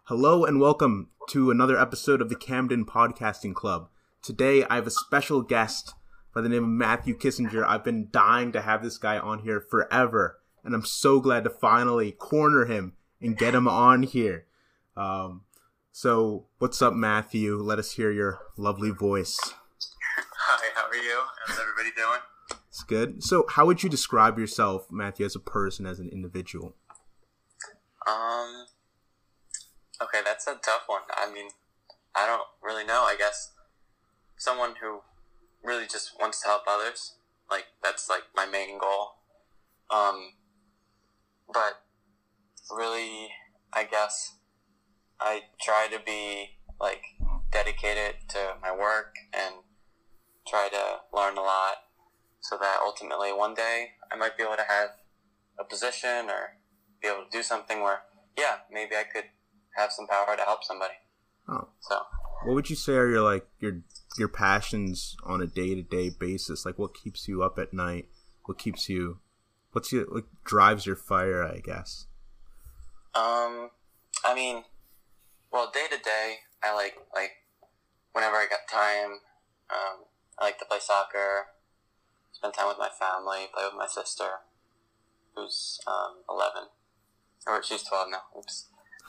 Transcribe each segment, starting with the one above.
Hello and welcome to another episode of the Camden Podcasting Club. Today I have a special guest by the name of Matthew Kissinger. I've been dying to have this guy on here forever, and I'm so glad to finally corner him and get him on here. So what's up, Matthew? Let us hear your lovely voice. Hi, how are you? How's everybody doing? It's good. So how would you describe yourself, Matthew, as a person, as an individual? Okay, that's a tough one. I mean, I don't really know. I guess someone who really just wants to help others. Like, that's like my main goal. But really, I guess I try to be like dedicated to my work and try to learn a lot so that ultimately one day I might be able to have a position or be able to do something where, yeah, maybe I could have some power to help somebody. Oh. So, what would you say are your passions on a day-to-day basis? Like, what keeps you up at night? What drives your fire, I guess? I mean, well, day to day, I like whenever I got time, I like to play soccer, spend time with my family, play with my sister, who's 11, or she's 12 now. Oops.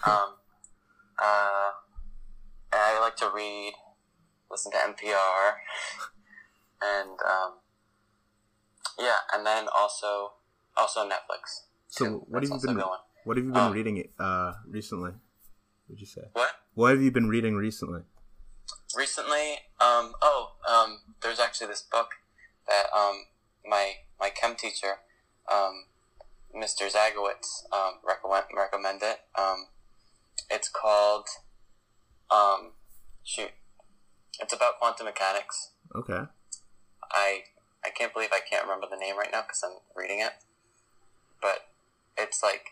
I like to read, listen to NPR, and and then also Netflix. So what have you been reading recently? Would you say? What? What have you been reading recently? Recently, there's actually this book that my chem teacher, Mr. Zagowitz, recommended. It's called it's about quantum mechanics. Okay. I can't believe I can't remember the name right now because I'm reading it, but it's like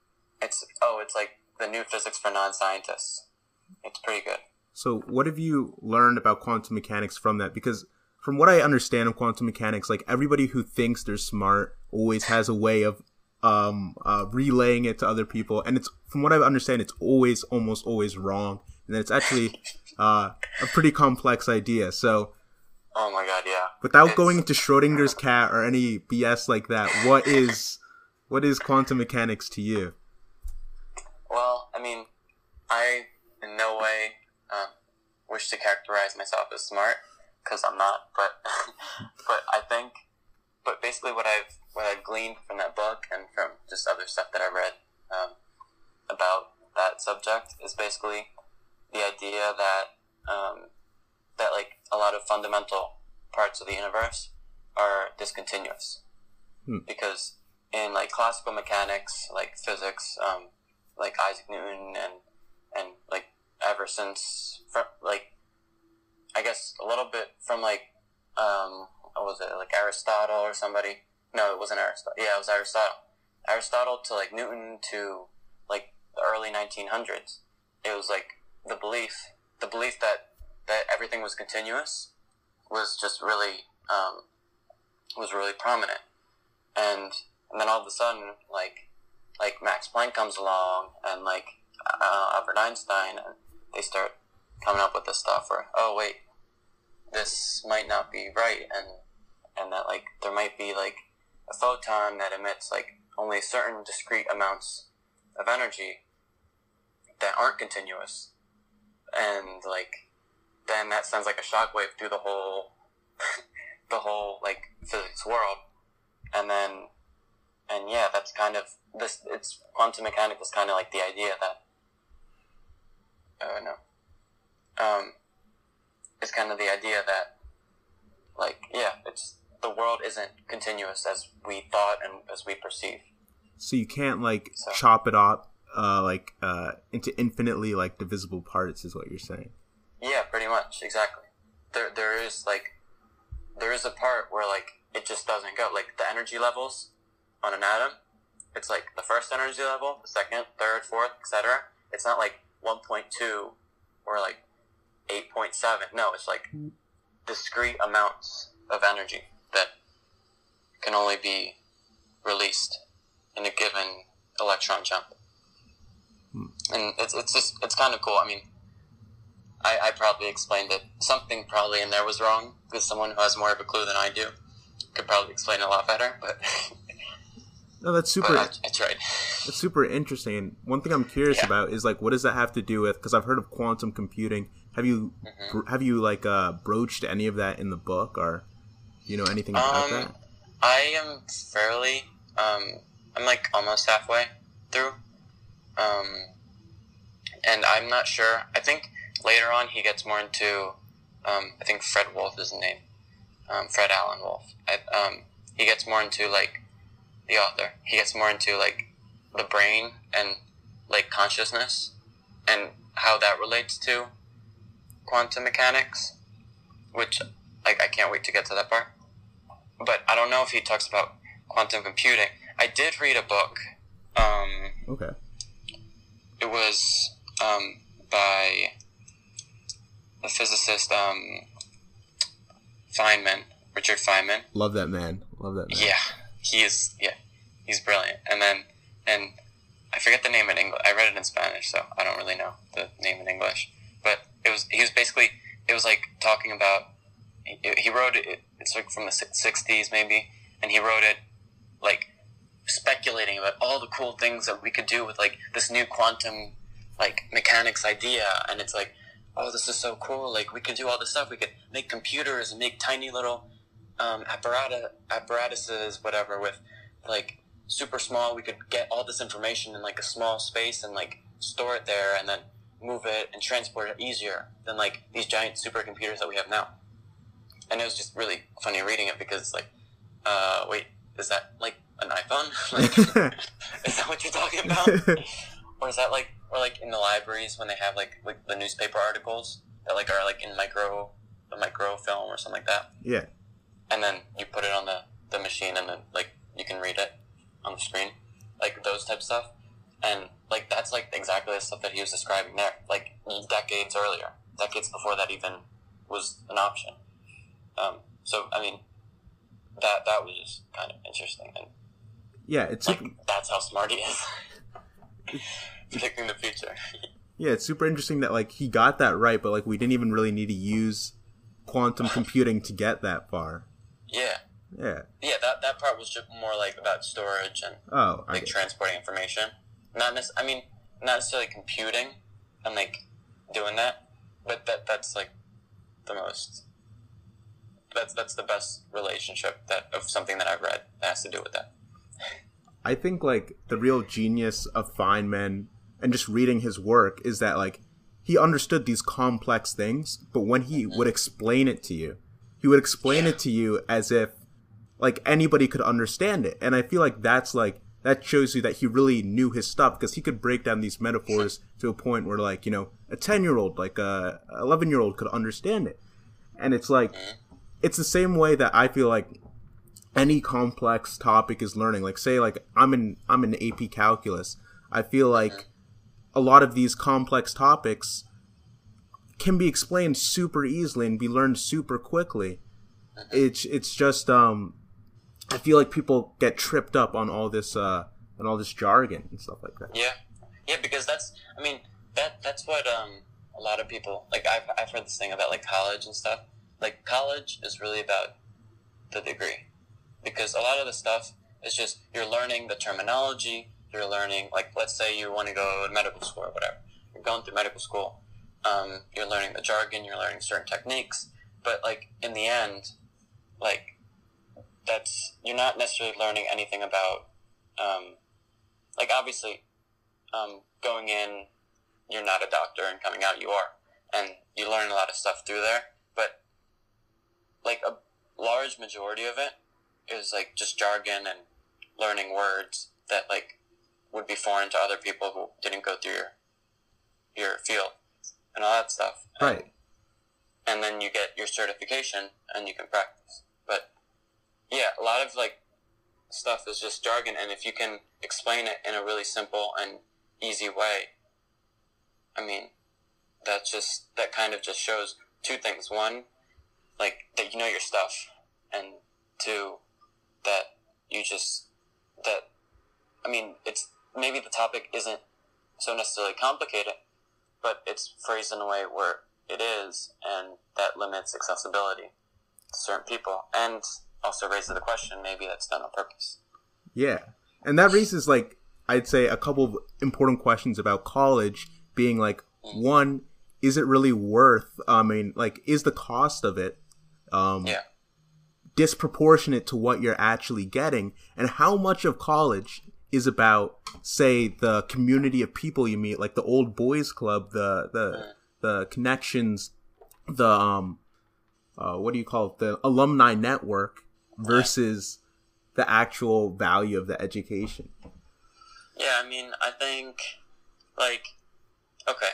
the new physics for non-scientists. It's pretty good. So what have you learned about quantum mechanics from that? Because from what I understand of quantum mechanics, like, everybody who thinks they're smart always has a way of relaying it to other people, and it's, from what I understand, it's almost always wrong, and it's actually a pretty complex idea. So, oh my god, yeah. Without going into Schrodinger's cat or any BS like that, what is quantum mechanics to you? Well, I mean, I in no way wish to characterize myself as smart, because I'm not. But but basically what I've gleaned from that book and from just other stuff that I read about that subject is basically the idea that that like a lot of fundamental parts of the universe are discontinuous. Because in like classical mechanics, like physics, like Isaac Newton and like ever since like I guess a little bit from like what was it, like Aristotle or somebody? No, it wasn't Aristotle. Yeah, it was Aristotle. Aristotle to like Newton to like the early 1900s. It was like the belief that everything was continuous was just really prominent. And then all of a sudden, like Max Planck comes along and like Albert Einstein, and they start coming up with this stuff where, oh wait, this might not be right, and that like there might be like a photon that emits like only certain discrete amounts of energy that aren't continuous, and like then that sends like a shockwave through the whole like physics world, and yeah, that's kind of this. It's quantum mechanics is kind of like the idea that it's kind of the idea that like, yeah, it's the world isn't continuous as we thought and as we perceive. So you can't chop it up into infinitely like divisible parts, is what you're saying. Yeah, pretty much, exactly. There is a part where like it just doesn't go. Like the energy levels on an atom, it's like the first energy level, the second, third, fourth, etc. It's not like 1.2 or like 8.7. No, it's like discrete amounts of energy that can only be released in a given electron jump. and it's kind of cool. I mean, I probably explained it. Something probably in there was wrong because someone who has more of a clue than I do could probably explain it a lot better. But No, that's super. but I tried. That's super interesting. And one thing I'm curious Yeah. about is like, what does that have to do with? Because I've heard of quantum computing. Have you like broached any of that in the book, or do you know anything about that? I am fairly. I'm like almost halfway through. And I'm not sure. I think later on he gets more into. I think Fred Wolf is the name. Fred Allen Wolf. He gets more into like the author. He gets more into like the brain and like consciousness and how that relates to quantum mechanics, which like I can't wait to get to that part. But I don't know if he talks about quantum computing. I did read a book. Okay. It was by the physicist Feynman, Richard Feynman. Love that man. Love that man. Yeah, he is. Yeah, he's brilliant. And I forget the name in English. I read it in Spanish, so I don't really know the name in English. But he was basically, it was like talking about, he wrote it, it's like from the 60s maybe, and he wrote it like speculating about all the cool things that we could do with like this new quantum like mechanics idea. And it's like, oh, this is so cool. Like we could do all this stuff. We could make computers and make tiny little apparatuses, whatever, with like super small. We could get all this information in like a small space and like store it there and then move it and transport it easier than like these giant supercomputers that we have now. And it was just really funny reading it because it's like, wait, is that like an iPhone? Like, is that what you're talking about? Or is that like, or like in the libraries when they have like the newspaper articles that like are like in microfilm or something like that. Yeah. And then you put it on the machine and then like you can read it on the screen, like those type of stuff. And like that's like exactly the stuff that he was describing there, like decades before that even was an option. So I mean, that was just kind of interesting, and Yeah, it's like that's how smart he is, predicting the future. yeah, it's super interesting that like he got that right, but like we didn't even really need to use quantum computing to get that far. Yeah, Yeah. that part was just more like about storage and Oh, like transporting information. Not necessarily computing and like doing that, but that's like the most. That's the best relationship of something that I've read that has to do with that. I think like the real genius of Feynman and just reading his work is that like he understood these complex things, but when he would explain it to you, he would explain it to you as if like anybody could understand it. And I feel like that's like that shows you that he really knew his stuff because he could break down these metaphors to a point where like, you know, a 10-year-old, like a 11-year-old could understand it. And it's like it's the same way that I feel like any complex topic is learning. Like say like I'm in AP calculus. I feel like a lot of these complex topics can be explained super easily and be learned super quickly. It's just I feel like people get tripped up on all this jargon and stuff like that. Yeah, because that's what a lot of people like. I've heard this thing about like college and stuff. Like college is really about the degree, because a lot of the stuff is just you're learning the terminology. You're learning, like, let's say you want to go to medical school or whatever. You're going through medical school. You're learning the jargon. You're learning certain techniques. But like in the end, like you're not necessarily learning anything about like obviously going in, you're not a doctor, and coming out you are, and you learn a lot of stuff through there. But like a large majority of it is like just jargon and learning words that like would be foreign to other people who didn't go through your field and all that stuff. Right. And then you get your certification and you can practice. But yeah, a lot of like stuff is just jargon, and if you can explain it in a really simple and easy way, I mean, that kind of just shows two things. One, like that you know your stuff, and two, that you just I mean, it's maybe the topic isn't so necessarily complicate it, but it's phrased in a way where it is, and that limits accessibility to certain people, and also raises the question, maybe that's done on purpose. Yeah. And that raises, like, I'd say a couple of important questions about college being, like, one, is it really worth, is the cost of it disproportionate to what you're actually getting? And how much of college is about, say, the community of people you meet, like the old boys club, the connections, the what do you call it, the alumni network, versus the actual value of the education? Yeah, I mean, I think, like, okay,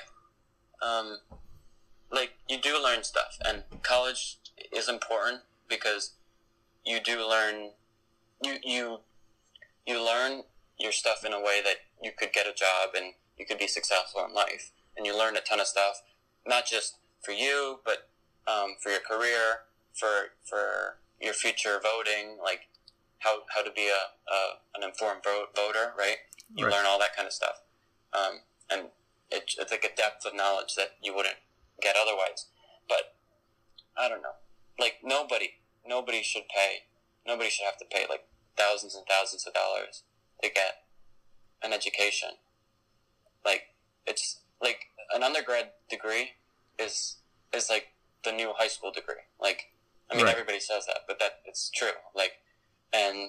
like, you do learn stuff, and college is important because you do learn, you learn your stuff in a way that you could get a job and you could be successful in life, and you learn a ton of stuff, not just for you, but for your career, for your future voting, like how to be an informed voter, right? You learn all that kind of stuff, and it's like a depth of knowledge that you wouldn't get otherwise. But I don't know, like nobody should have to pay like thousands and thousands of dollars to get an education. Like, it's like an undergrad degree is like the new high school degree. Like, I mean, everybody says that, but that it's true. Like, and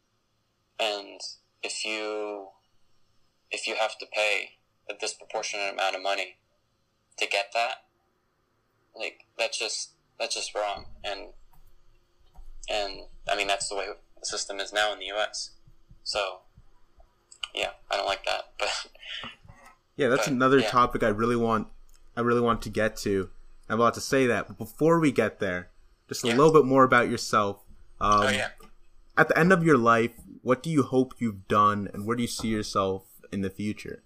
if you have to pay a disproportionate amount of money to get that, like, that's just wrong. And I mean, that's the way the system is now in the U.S. So, yeah, I don't like that. But yeah, that's another topic I really want to get to. I'm about to say that, but before we get there, just a little bit more about yourself. At the end of your life, what do you hope you've done, and where do you see yourself in the future?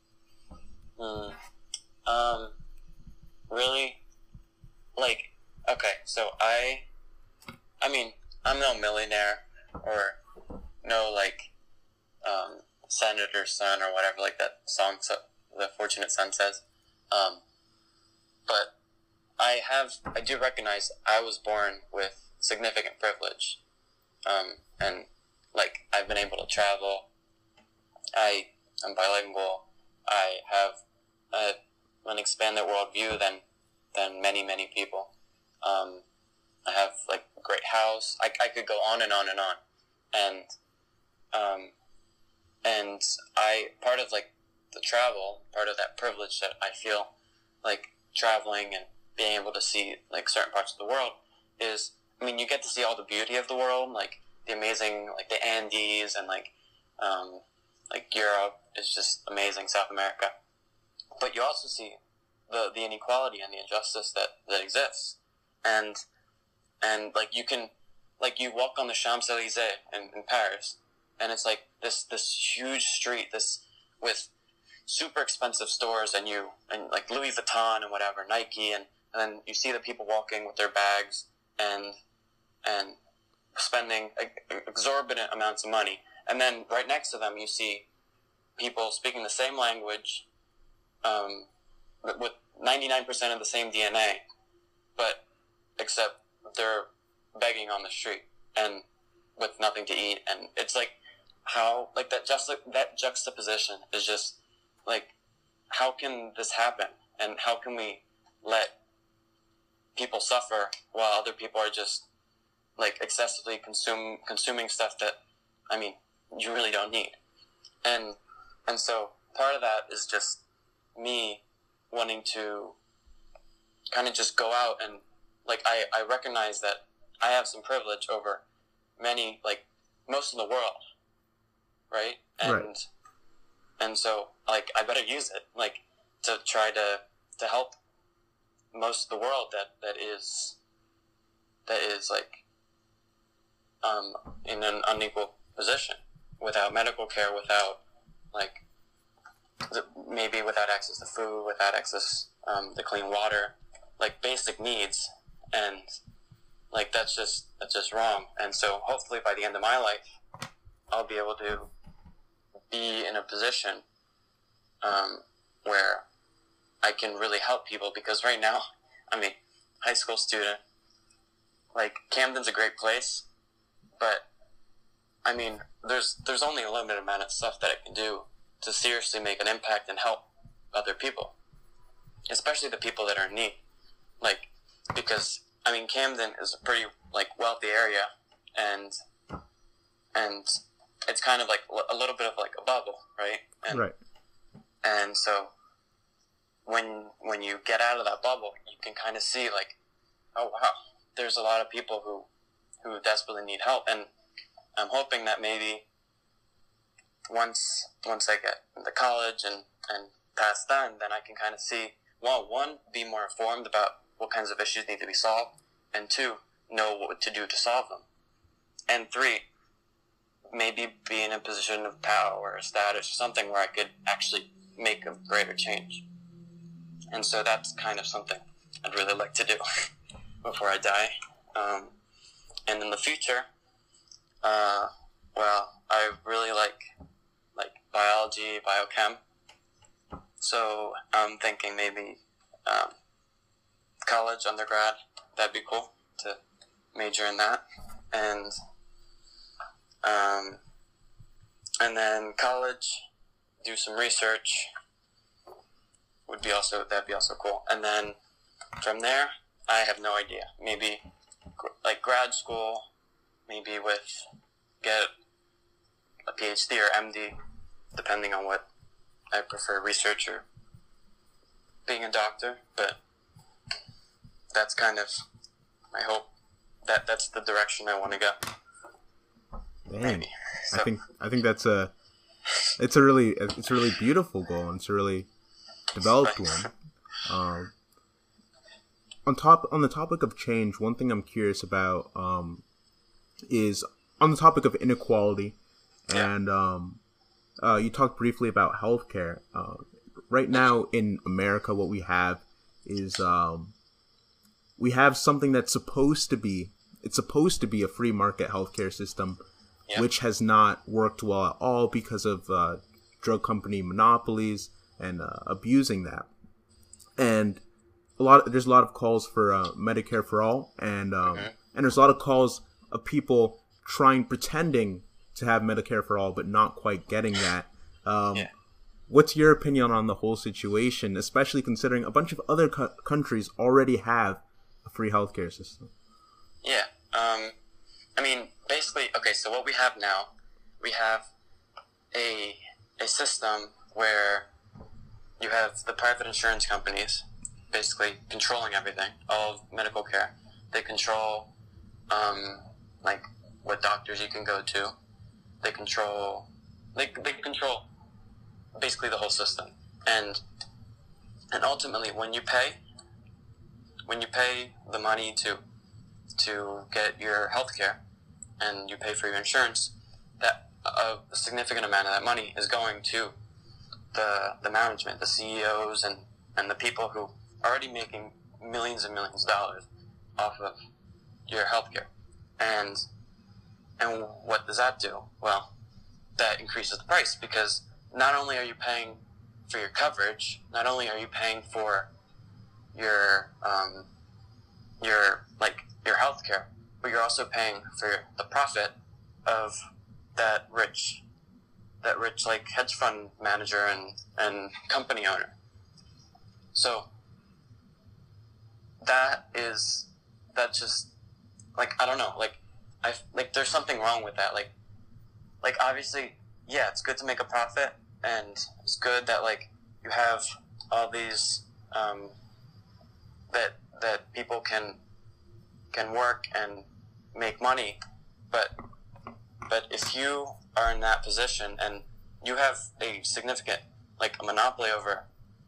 Really, like, okay, so I mean, I'm no millionaire or no, like, senator's son or whatever, like that song, The Fortunate Son says. But I do recognize I was born with significant privilege. And, like, I've been able to travel. I'm bilingual. I have an expanded worldview than many, many people. I have, like, a great house. I could go on and on and on. And part of, like, the travel, part of that privilege that I feel, like, traveling and being able to see, like, certain parts of the world is, I mean, you get to see all the beauty of the world, like, the amazing, like, the Andes, and, like Europe is just amazing, South America. But you also see the inequality and the injustice that exists. And like, you can, like, you walk on the Champs-Élysées in Paris, and it's like this huge street, with super expensive stores, and like Louis Vuitton and whatever, Nike, and then you see the people walking with their bags and spending exorbitant amounts of money. And then right next to them, you see people speaking the same language, with 99% of the same DNA, but except they're begging on the street and with nothing to eat. And it's like, how, like, that juxtaposition is just like, how can this happen? And how can we let people suffer while other people are just, like, excessively consuming stuff that, I mean, you really don't need? And so part of that is just me wanting to kind of just go out and, like, I recognize that I have some privilege over many, like, most of the world, right? And so, like, I better use it, like, to try to help most of the world that is like, in an unequal position, without medical care, without, like, maybe without access to food, without access to clean water, like, basic needs. And, like, that's just wrong. And so hopefully by the end of my life, I'll be able to be in a position where I can really help people, because right now, I mean, high school student, like, Camden's a great place, but, I mean, there's only a limited amount of stuff that I can do to seriously make an impact and help other people, especially the people that are in need. Like, because, I mean, Camden is a pretty, like, wealthy area, and it's kind of like a little bit of like a bubble, right? And, right. And so when you get out of that bubble, you can kind of see, like, oh wow, there's a lot of people who desperately need help, and I'm hoping that maybe once I get into college and past then I can kind of see, well, one, be more informed about what kinds of issues need to be solved, and two, know what to do to solve them, and three, maybe be in a position of power or status or something where I could actually make a greater change. And so that's kind of something I'd really like to do before I die. And in the future, well, I really like biology, biochem. So I'm thinking maybe college, undergrad, that'd be cool to major in that. And then college, do some research, that'd be also cool. And then from there, I have no idea. Maybe like grad school, maybe get a PhD or MD, depending on what I prefer, research or being a doctor. But that's kind of my hope. That's the direction I want to go. Dang. Maybe. So, I think it's a really beautiful goal, and it's a really developed one. On the topic of change, one thing I'm curious about is on the topic of inequality, and you talked briefly about healthcare. Right now in America, what we have is we have something that's supposed to be a free market healthcare system, which has not worked well at all because of drug company monopolies and abusing that. And there's a lot of calls for Medicare for all, and there's a lot of calls of people pretending to have Medicare for all, but not quite getting that. What's your opinion on the whole situation, especially considering a bunch of other countries already have a free healthcare system? Yeah. I mean, basically, okay, so what we have now, we have a system where you have the private insurance companies basically controlling everything, all of medical care. They control, like, what doctors you can go to. They control basically the whole system. And ultimately, when you pay the money to get your health care, and you pay for your insurance, that a significant amount of that money is going to the management, the CEOs, and the people who are already making millions and millions of dollars off of your healthcare. And what does that do? Well, that increases the price, because not only are you paying for your coverage, not only are you paying for your healthcare, but you're also paying for the profit of that rich like hedge fund manager and company owner. So that's just, like, I don't know, like there's something wrong with that. Like obviously, yeah, it's good to make a profit, and it's good that, like, you have all these that people can work and make money, but if you are in that position and you have a significant, like, a monopoly over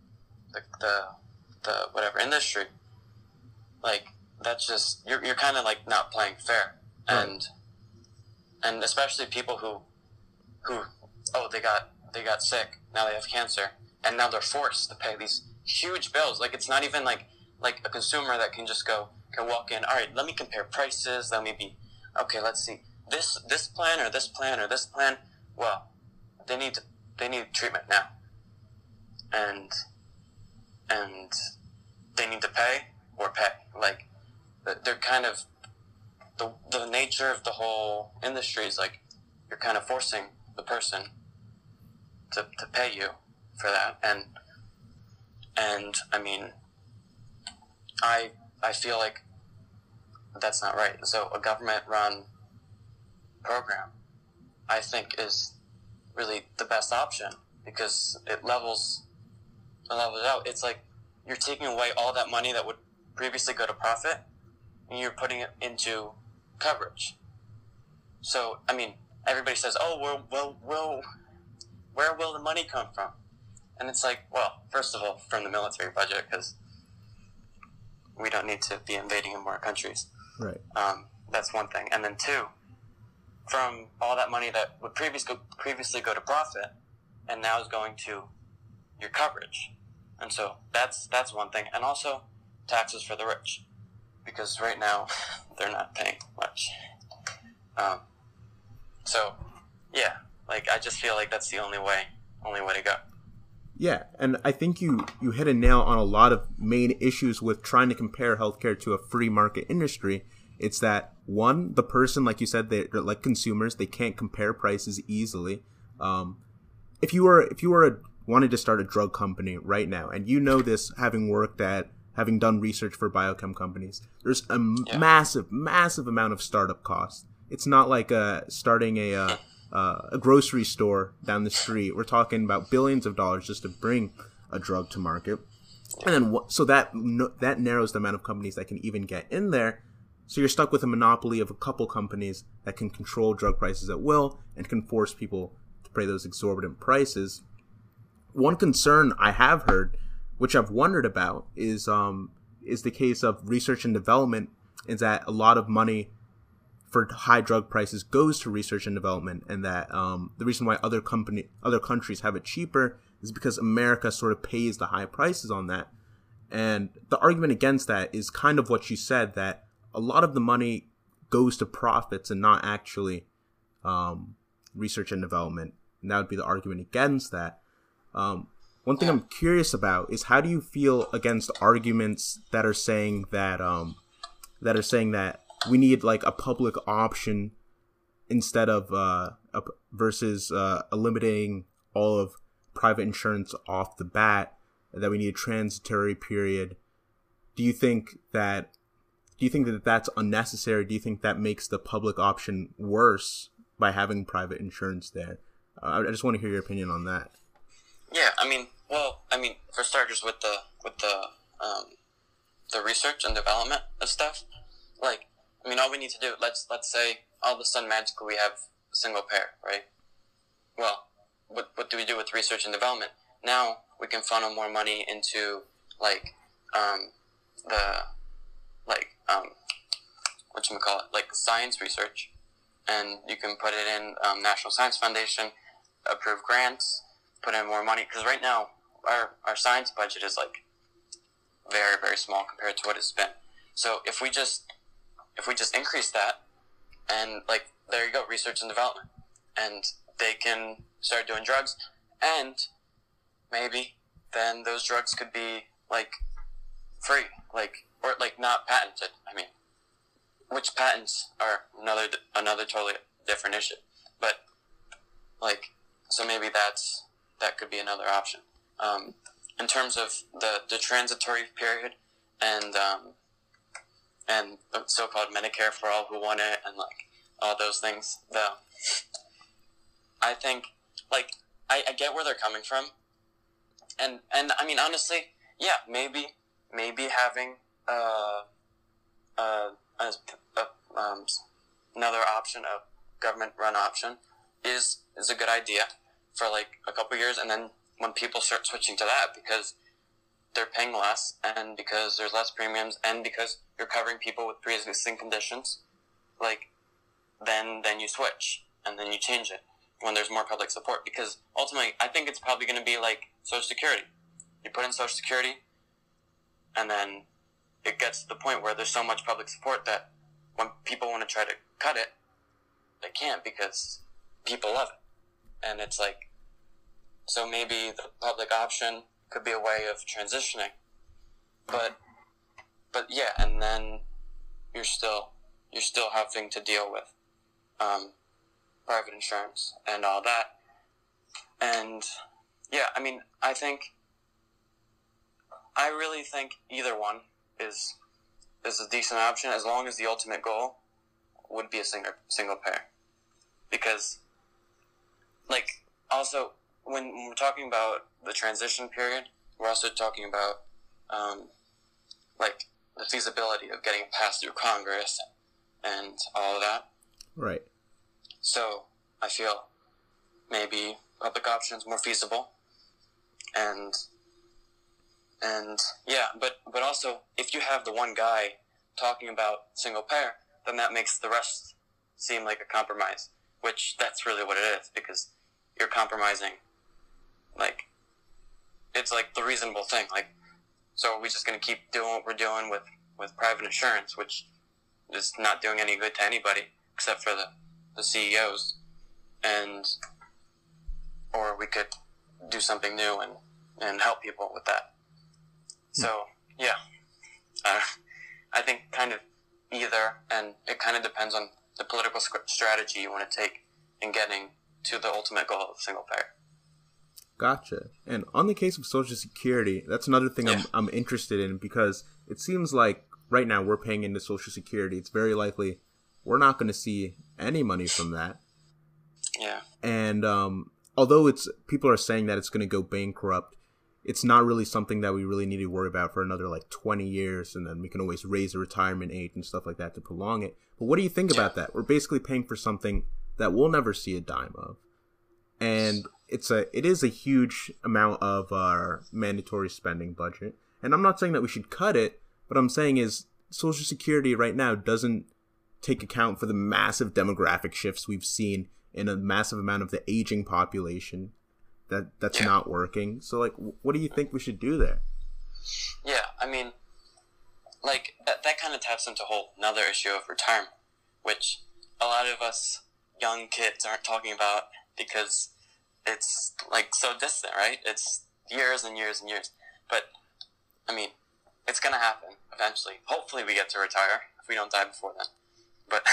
the whatever industry, like, that's just, you're kind of, like, not playing fair. Right. And especially people who they got sick, now they have cancer, and now they're forced to pay these huge bills. Like, it's not even like a consumer that can just can walk in, all right, let me compare prices, let me be, okay, let's see, this plan or this plan or this plan. Well, they need treatment now. and they need to pay or pay. Like, they're kind of the nature of the whole industry is like you're kind of forcing the person to pay you for that, and I mean, I feel like that's not right. So a government-run program, I think, is really the best option because it levels out. It's like you're taking away all that money that would previously go to profit, and you're putting it into coverage. So, I mean, everybody says, "Oh, where will the money come from?" And it's like, well, first of all, from the military budget, because we don't need to be invading in more countries. Right. That's one thing. And then two, from all that money that would previously go to profit, and now is going to your coverage. And so that's one thing. And also taxes for the rich, because right now they're not paying much. So yeah, like I just feel like that's the only way to go. Yeah, and I think you hit a nail on a lot of main issues with trying to compare healthcare to a free market industry. It's that, one, the person, like you said, they're like consumers, they can't compare prices easily. If you were wanting to start a drug company right now, and you know this, having done research for biochem companies, there's a massive amount of startup costs. It's not like starting a grocery store down the street. We're talking about billions of dollars just to bring a drug to market. And then so that narrows the amount of companies that can even get in there. So you're stuck with a monopoly of a couple companies that can control drug prices at will and can force people to pay those exorbitant prices. One concern I have heard, which I've wondered about, is the case of research and development, is that a lot of money for high drug prices goes to research and development, and that the reason why other countries have it cheaper is because America sort of pays the high prices on that. And the argument against that is kind of what you said, that a lot of the money goes to profits and not actually research and development. And that would be the argument against that. One thing I'm curious about is, how do you feel against arguments that are saying that we need like a public option instead of versus eliminating all of private insurance off the bat, that we need a transitory period? Do you think that that's unnecessary? Do you think that makes the public option worse by having private insurance there? I just want to hear your opinion on that. Yeah, I mean, for starters, with the research and development of stuff, like, I mean, all we need to do, let's say all of a sudden magically we have a single payer, right? Well, what do we do with research and development? Now we can funnel more money into science research, and you can put it in National Science Foundation, approve grants, put in more money, because right now our science budget is like very, very small compared to what it's been. So if we just increase that, and like, there you go, research and development, and they can start doing drugs, and maybe then those drugs could be like free, or not patented. I mean, which patents are another totally different issue. But so maybe that could be another option. In terms of the transitory period and the so-called Medicare for all who want it, and all those things, though, I think I get where they're coming from, and I mean, honestly, yeah, maybe having another option, a government-run option, is a good idea for a couple years, and then when people start switching to that because they're paying less, and because there's less premiums, and because you're covering people with pre-existing conditions, then you switch, and then you change it when there's more public support. Because ultimately, I think it's probably going to be like Social Security. You put in Social Security, and then it gets to the point where there's so much public support that when people want to try to cut it, they can't, because people love it. And it's so maybe the public option could be a way of transitioning. But yeah, and then you're still having to deal with private insurance and all that. And yeah, I mean, I really think either one is a decent option, as long as the ultimate goal would be a single payer. Because, like, also, when we're talking about the transition period, we're also talking about, like, the feasibility of getting it passed through Congress and all of that. Right. So, I feel maybe public option is more feasible. And yeah, but also, if you have the one guy talking about single payer, then that makes the rest seem like a compromise, which that's really what it is, because you're compromising, like, it's like the reasonable thing. Like, so are we just going to keep doing what we're doing with private insurance, which is not doing any good to anybody except for the CEOs, or we could do something new and help people with that. So, yeah, I think kind of either, and it kind of depends on the political strategy you want to take in getting to the ultimate goal of single payer. Gotcha. And on the case of Social Security, that's another thing I'm interested in, because it seems like right now we're paying into Social Security. It's very likely we're not going to see any money from that. Yeah. And although people are saying that it's going to go bankrupt, it's not really something that we really need to worry about for another, like, 20 years, and then we can always raise the retirement age and stuff like that to prolong it. But what do you think about that? We're basically paying for something that we'll never see a dime of. And it is a huge amount of our mandatory spending budget. And I'm not saying that we should cut it, but I'm saying is Social Security right now doesn't take account for the massive demographic shifts we've seen in a massive amount of the aging population that's not working. So, like, what do you think we should do there? Yeah, I mean, like, that kind of taps into a whole another issue of retirement, which a lot of us young kids aren't talking about because it's, like, so distant, right? It's years and years and years. But, I mean, it's going to happen eventually. Hopefully we get to retire if we don't die before then. But,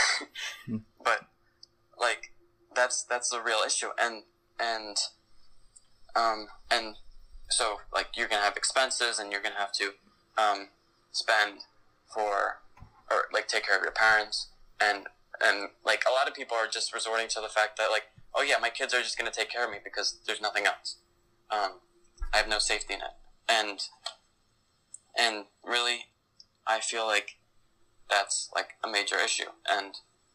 like, that's the real issue. And so, like, you're going to have expenses, and you're going to have to spend for, or, like, take care of your parents. And, like, a lot of people are just resorting to the fact that, like, oh, yeah, my kids are just going to take care of me because there's nothing else. I have no safety net. And really, I feel like that's, like, a major issue. And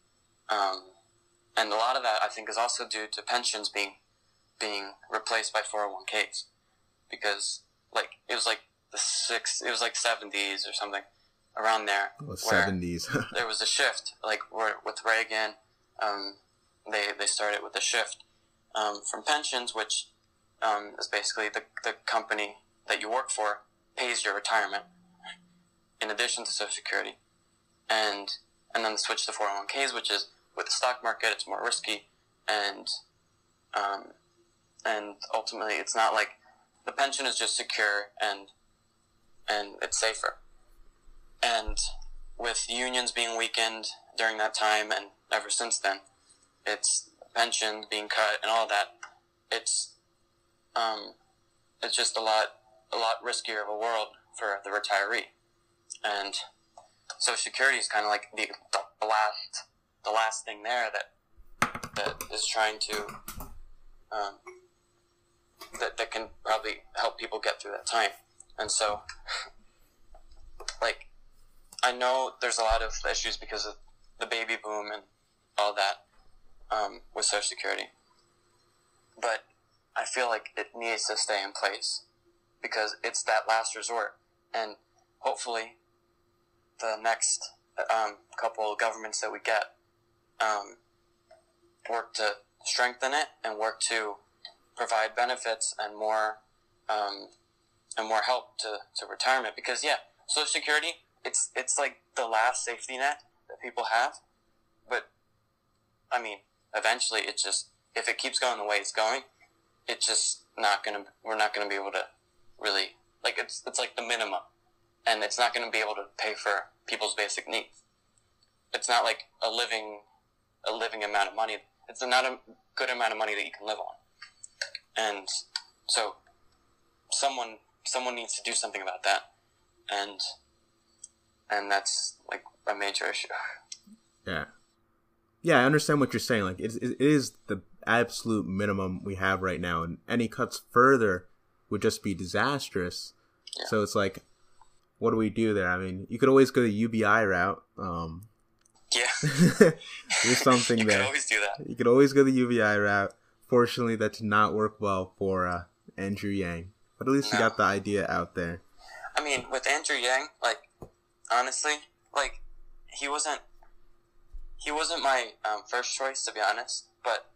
a lot of that, I think, is also due to pensions being replaced by 401ks, because, like, it was like the 70s or something, around there. The 70s. There was a shift, like, where, with Reagan, they started with a shift from pensions, which is basically the company that you work for pays your retirement in addition to Social Security, and then the switch to 401ks, which is, with the stock market, it's more risky, and ultimately it's not like, the pension is just secure and it's safer. And with unions being weakened during that time, and ever since then, it's pension being cut and all that, it's just a lot riskier of a world for the retiree. And Social Security is kind of like the last thing there that is trying to that can probably help people get through that time. And so, like, I know there's a lot of issues because of the baby boom and all that with Social Security, but I feel like it needs to stay in place because it's that last resort. And hopefully the next couple of governments that we get work to strengthen it and work to provide benefits and more help to retirement. Because, yeah, Social Security, it's like the last safety net that people have. But, I mean, eventually if it keeps going the way it's going, it's just we're not going to be able to really, like, it's like the minimum, and it's not going to be able to pay for people's basic needs. It's not like a living amount of money. It's not a good amount of money that you can live on. And so someone needs to do something about that. And that's like a major issue. Yeah. Yeah, I understand what you're saying. Like, it is the absolute minimum we have right now, and any cuts further would just be disastrous. Yeah. So it's like, what do we do there? I mean, you could always go the UBI route. Yeah. There's something there. You could always do that. You could always go the UBI route. Fortunately, that did not work well for Andrew Yang. But at least you got the idea out there. I mean, with Andrew Yang, like, honestly, like, he wasn't my first choice, to be honest. But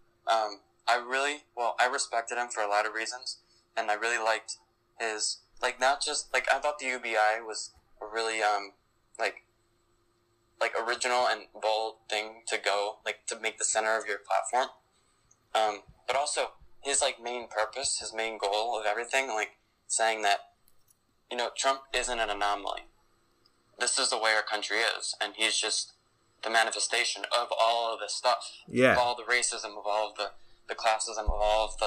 I respected him for a lot of reasons. And I really liked his, like, not just, like, I thought the UBI was a really, like original and bold thing to go, like, to make the center of your platform. But also his, like, main purpose, his main goal of everything, like, saying that, you know, Trump isn't an anomaly. This is the way our country is, and he's just the manifestation of all of this stuff. Yeah. Of all the racism, of all of the classism, of all of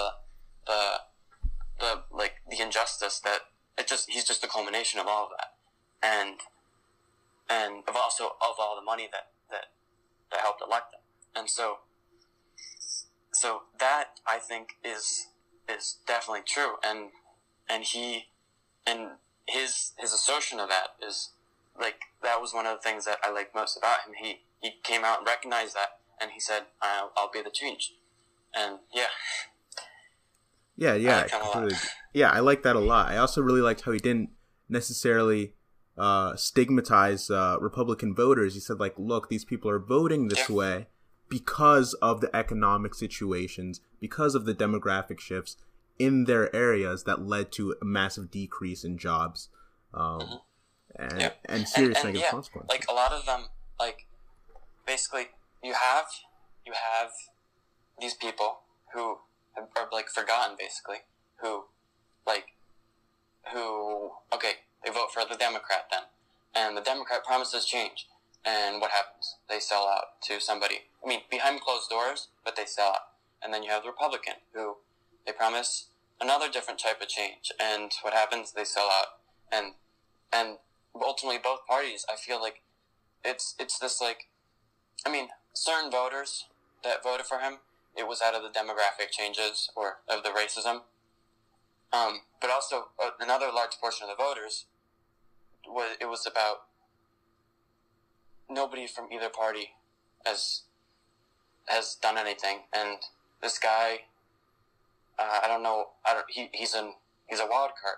the like, the injustice, that he's just the culmination of all of that. And of all the money that helped elect him. And so that, I think, is definitely true. And his assertion of that is, like, that was one of the things that I liked most about him. He came out and recognized that, and he said, I'll be the change. And yeah. Yeah, completely. Yeah, I like that a lot. I also really liked how he didn't necessarily stigmatize Republican voters. He said, like, look, these people are voting this way because of the economic situations, because of the demographic shifts in their areas that led to a massive decrease in jobs and serious negative consequences. Like, a lot of them, like, basically, you have these people who are, like, forgotten, basically, okay, they vote for the Democrat then, and the Democrat promises change, and what happens? They sell out to somebody, I mean, behind closed doors, but they sell out. And then you have the Republican, who they promise another different type of change, and what happens? They sell out. And ultimately, both parties, I feel like it's this, like, I mean, certain voters that voted for him, it was out of the demographic changes or of the racism. But also another large portion of the voters, it was about nobody from either party has done anything, and this guy, I don't know, he's a wild card,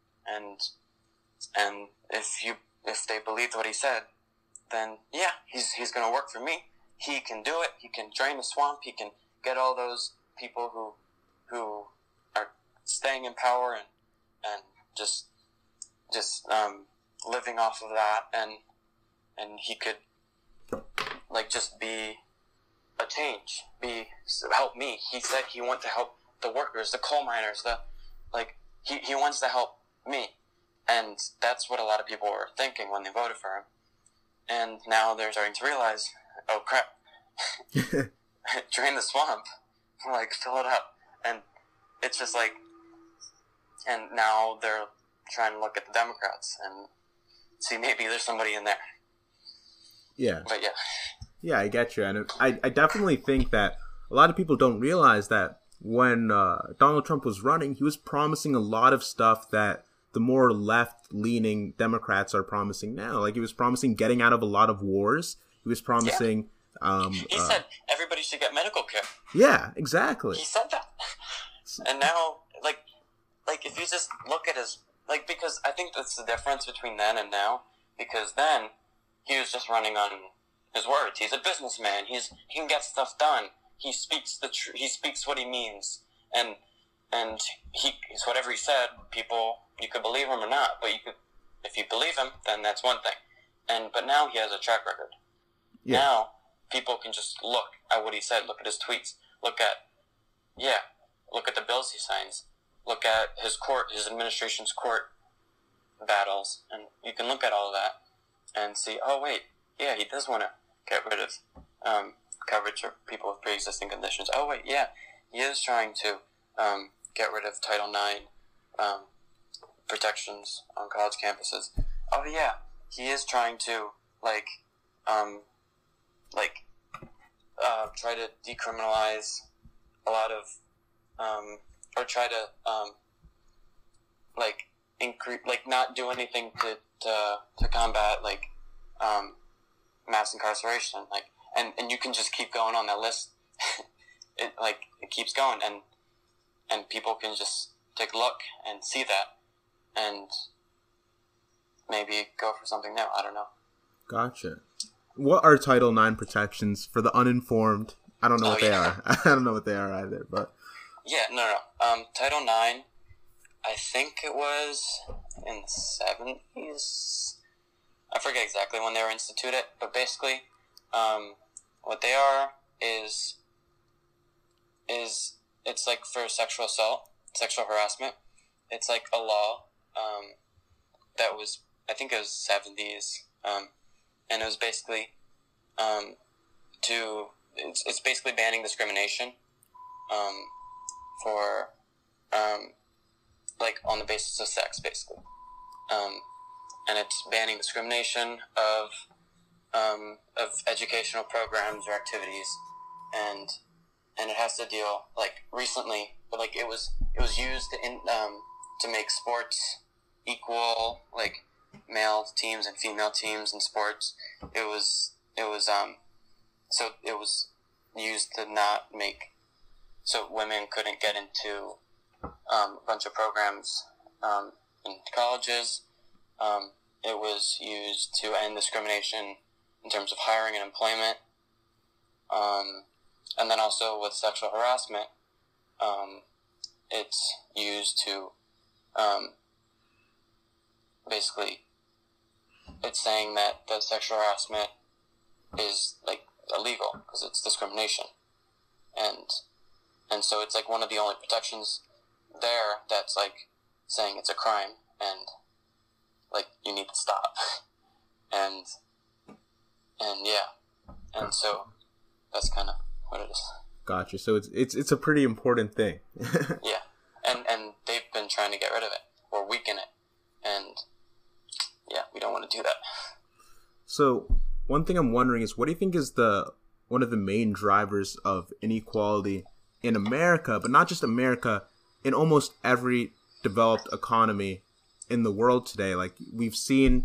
and if they believed what he said, then yeah, he's gonna work for me. He can do it. He can drain the swamp. He can get all those people who are staying in power and just living off of that, and he could, like, just be a change, help me. He said he wanted to help the workers, the coal miners, he wants to help me, and that's what a lot of people were thinking when they voted for him. And now they're starting to realize, oh crap, drain the swamp, like, fill it up, and it's just like, and now they're trying to look at the Democrats and see maybe there's somebody in there. Yeah. But yeah. Yeah, I get you. And I definitely think that a lot of people don't realize that when Donald Trump was running, he was promising a lot of stuff that the more left-leaning Democrats are promising now. Like, he was promising getting out of a lot of wars. He was promising... he said everybody should get medical care. Yeah, exactly. He said that. And now, like, if you just look at his... Like, because I think that's the difference between then and now. Because then, he was just running on his words. He's a businessman. He can get stuff done. He speaks he speaks what he means. And he's whatever he said, people, you could believe him or not, but if you believe him, then that's one thing. But now he has a track record. Yeah. Now people can just look at what he said, look at his tweets, look at the bills he signs, look at his administration's court battles, and you can look at all of that and see, oh wait, yeah, he does want to get rid of coverage for people with pre-existing conditions. Oh wait, yeah, he is trying to get rid of Title IX protections on college campuses. Oh yeah, he is trying to try to decriminalize a lot of or try to increase, not do anything to combat mass incarceration, and you can just keep going on that list. it keeps going, and people can just take a look and see that and maybe go for something new. I don't know. Gotcha. What are Title IX protections for the uninformed? I don't know what they are. I don't know what they are either, but... Yeah, no. Title IX, I think it was in the 70s. I forget exactly when they were instituted, but basically, what they are is it's like for sexual assault, sexual harassment. It's like a law that was, I think it was 70s, and it was basically it's basically banning discrimination for on the basis of sex, basically, and it's banning discrimination of educational programs or activities, and it has to deal recently, but it was used to make sports equal, male teams and female teams in sports. It was used to not make so women couldn't get into a bunch of programs in colleges. It was used to end discrimination in terms of hiring and employment. And then also with sexual harassment, it's used to basically, it's saying that the sexual harassment is illegal because it's discrimination, and so it's one of the only protections there that's saying it's a crime and you need to stop, and yeah, and so that's kind of what it is. Gotcha. So it's a pretty important thing. Yeah, and they've been trying to get rid of it or weaken it, and yeah, we don't want to do that. So one thing I'm wondering is, what do you think is one of the main drivers of inequality in America, but not just America, in almost every developed economy in the world today? We've seen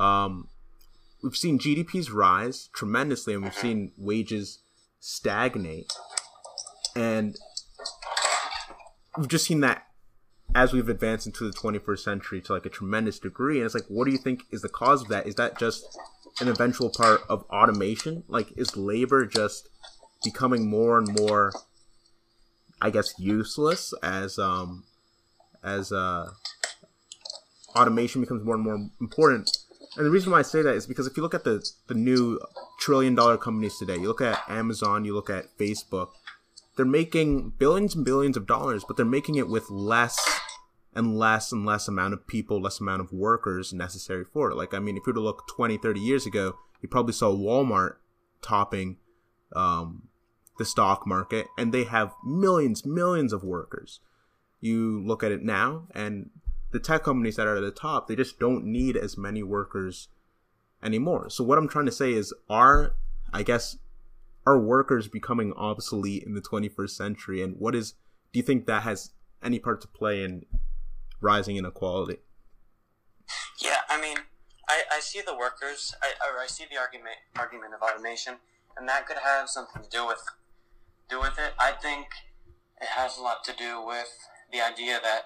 GDPs rise tremendously, and we've seen wages stagnate, and we've just seen that as we've advanced into the 21st century to a tremendous degree. And it's what do you think is the cause of that? Is that just an eventual part of automation? Is labor just becoming more and more, I guess, useless as automation becomes more and more important? And the reason why I say that is because if you look at the new trillion-dollar companies today, you look at Amazon, you look at Facebook, they're making billions and billions of dollars, but they're making it with less and less and less amount of people, less amount of workers necessary for it. If you were to look 20, 30 years ago, you probably saw Walmart topping the stock market, and they have millions of workers. You look at it now, and the tech companies that are at the top, they just don't need as many workers anymore. So what I'm trying to say is, are workers becoming obsolete in the 21st century? And do you think that has any part to play in rising inequality? Yeah, I see the workers, I see the argument of automation, and that could have something to do with it. I think it has a lot to do with the idea that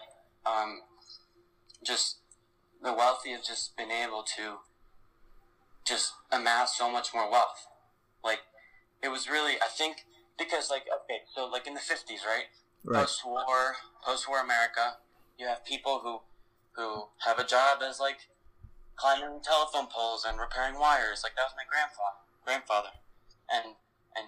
just the wealthy have just been able to just amass so much more wealth. It was really, I think, because okay, so in the 50s, right? Post-war America, you have people who have a job as climbing telephone poles and repairing wires. That was my grandfather, and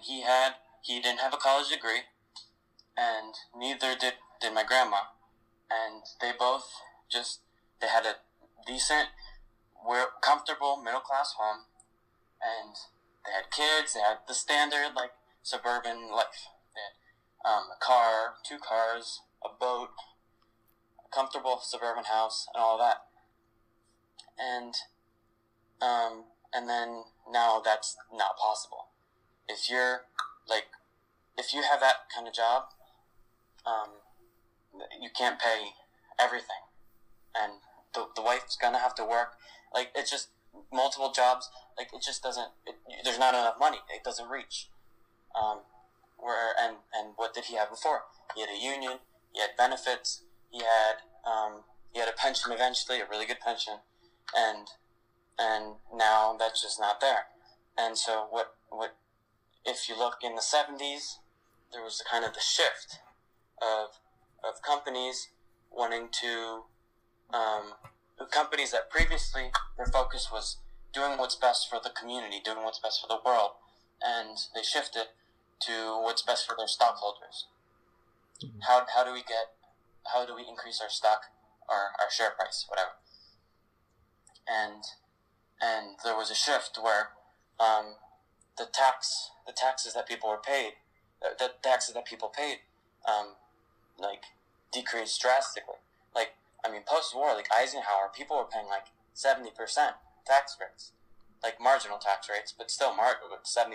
he didn't have a college degree, and neither did my grandma, and they both they had a decent, comfortable middle-class home, and they had kids. They had the standard, like, suburban life. They had a car, 2 cars, a boat, a comfortable suburban house, and all that. And then now that's not possible. If you have that kind of job, you can't pay everything, and the wife's gonna have to work. Like, it's just multiple jobs. Like, it just doesn't. There's not enough money. It doesn't reach. And what did he have before? He had a union. He had benefits. He had a pension eventually, a really good pension, and now that's just not there. And so what if you look in the 70s, there was kind of the shift of companies wanting to companies that previously their focus was doing what's best for the community, doing what's best for the world, and they shifted to what's best for their stockholders. Mm-hmm. How do we increase our stock, our share price, whatever? And there was a shift where the taxes that people paid, like, decreased drastically. Like, I mean, post-war, like Eisenhower, people were paying like 70% tax rates, like marginal tax rates, but still 70%.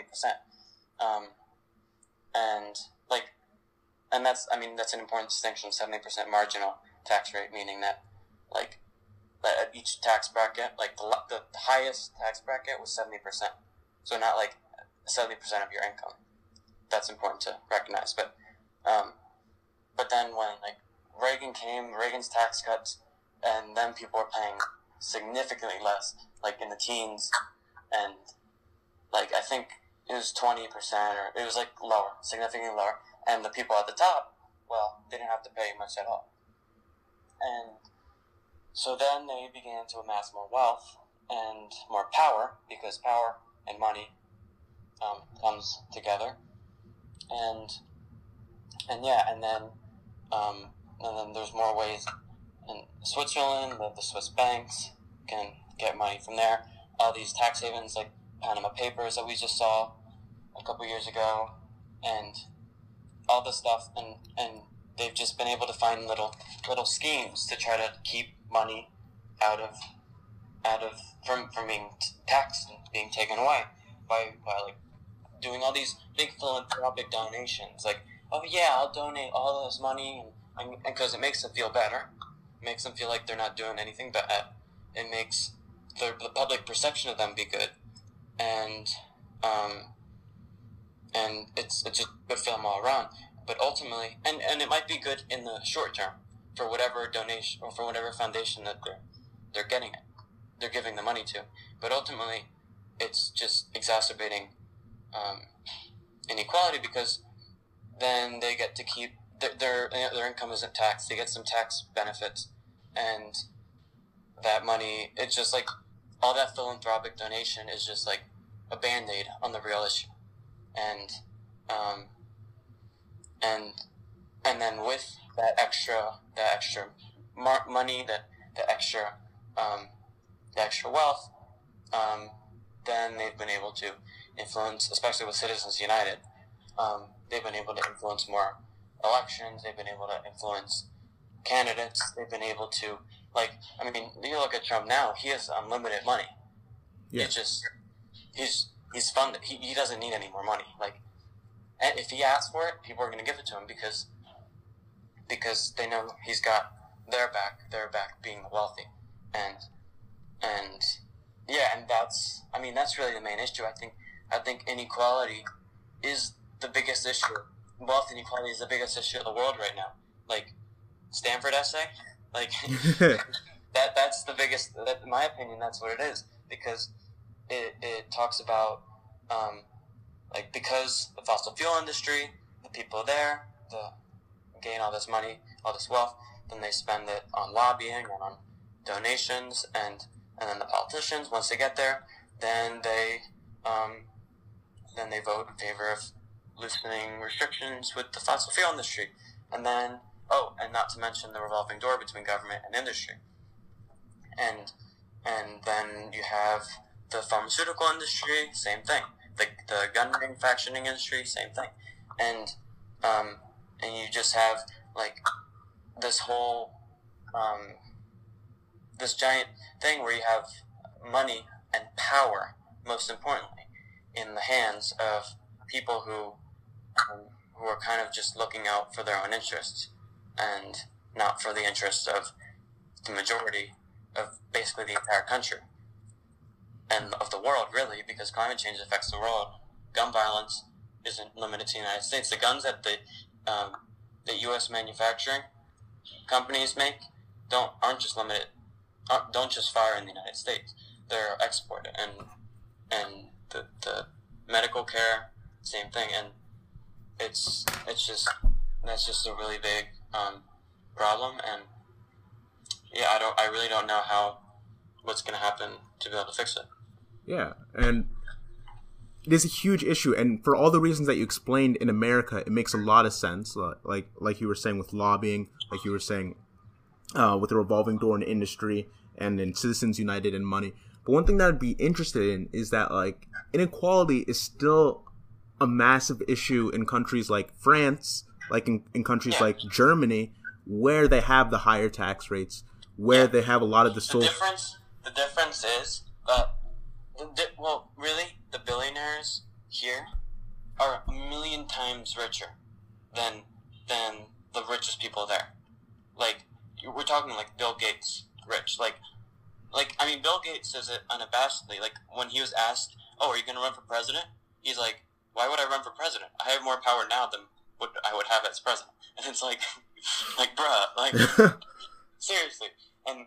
And that's an important distinction. 70% marginal tax rate, meaning that, like, at each tax bracket, like the highest tax bracket was 70%. So not like 70% of your income. That's important to recognize. But then when, like, Reagan's tax cuts, and then people were paying significantly less, like in the teens, and like I think it was 20%, or it was like lower, significantly lower, and the people at the top, well, they didn't have to pay much at all. And so then they began to amass more wealth and more power, because power and money comes together, and then there's more ways. In Switzerland, the Swiss banks can get money from there. All these tax havens, like Panama Papers that we just saw a couple years ago, and all this stuff, and they've just been able to find little schemes to try to keep money out of from being taxed and being taken away by like doing all these big philanthropic donations. Like, oh yeah, I'll donate all this money, and because it makes them feel better. It makes them feel like they're not doing anything bad. It makes the public perception of them be good, and it's just good for them all around. But ultimately, and it might be good in the short term for whatever donation or for whatever foundation that they're getting it, they're giving the money to. But ultimately, it's just exacerbating inequality, because then they get to keep their income isn't taxed. They get some tax benefits, and that money, it's just like all that philanthropic donation is just like a Band-Aid on the real issue. And then with that extra money, the extra wealth, then they've been able to influence, especially with Citizens United, they've been able to influence more elections. They've been able to influence candidates. They've been able to, like, I mean, you look at Trump now, he has unlimited money. Yeah. It's just, he's funded. He doesn't need any more money. Like, and if he asks for it, people are going to give it to him because they know he's got their back being the wealthy. And yeah, and that's really the main issue. I think inequality is the biggest issue. Wealth inequality is the biggest issue of the world right now. Like, Stanford essay, like that's the biggest. That, in my opinion, that's what it is, because it talks about like, because the fossil fuel industry, the people there, gain all this money, all this wealth, then they spend it on lobbying and on donations, and then the politicians, once they get there, then they vote in favor of loosening restrictions with the fossil fuel industry, and then Oh, and not to mention the revolving door between government and industry. And then you have the pharmaceutical industry, same thing. The gun manufacturing industry, same thing. And and you just have like this whole this giant thing where you have money and power, most importantly, in the hands of people who are kind of just looking out for their own interests and not for the interests of the majority of basically the entire country and of the world, really, because climate change affects the world. Gun violence isn't limited to the United States. The guns that the U.S. manufacturing companies make don't just fire in the United States. They're exported, and the medical care, same thing, and that's just a really big problem, and yeah, I really don't know what's going to happen to be able to fix it. Yeah, and it is a huge issue, and for all the reasons that you explained in America, it makes a lot of sense. Like you were saying with lobbying, like you were saying with the revolving door in industry, and in Citizens United and money. But one thing that I'd be interested in is that like inequality is still a massive issue in countries like France, like in countries like Germany, where they have the higher tax rates, where they have a lot of the difference is that really the billionaires here are a million times richer than the richest people there. Like we're talking like Bill Gates rich, like I mean Bill Gates says it unabashedly. Like when he was asked, "Oh, are you going to run for president?" He's like, "Why would I run for president? I have more power now than what I would have as president." And it's like bruh, like seriously. And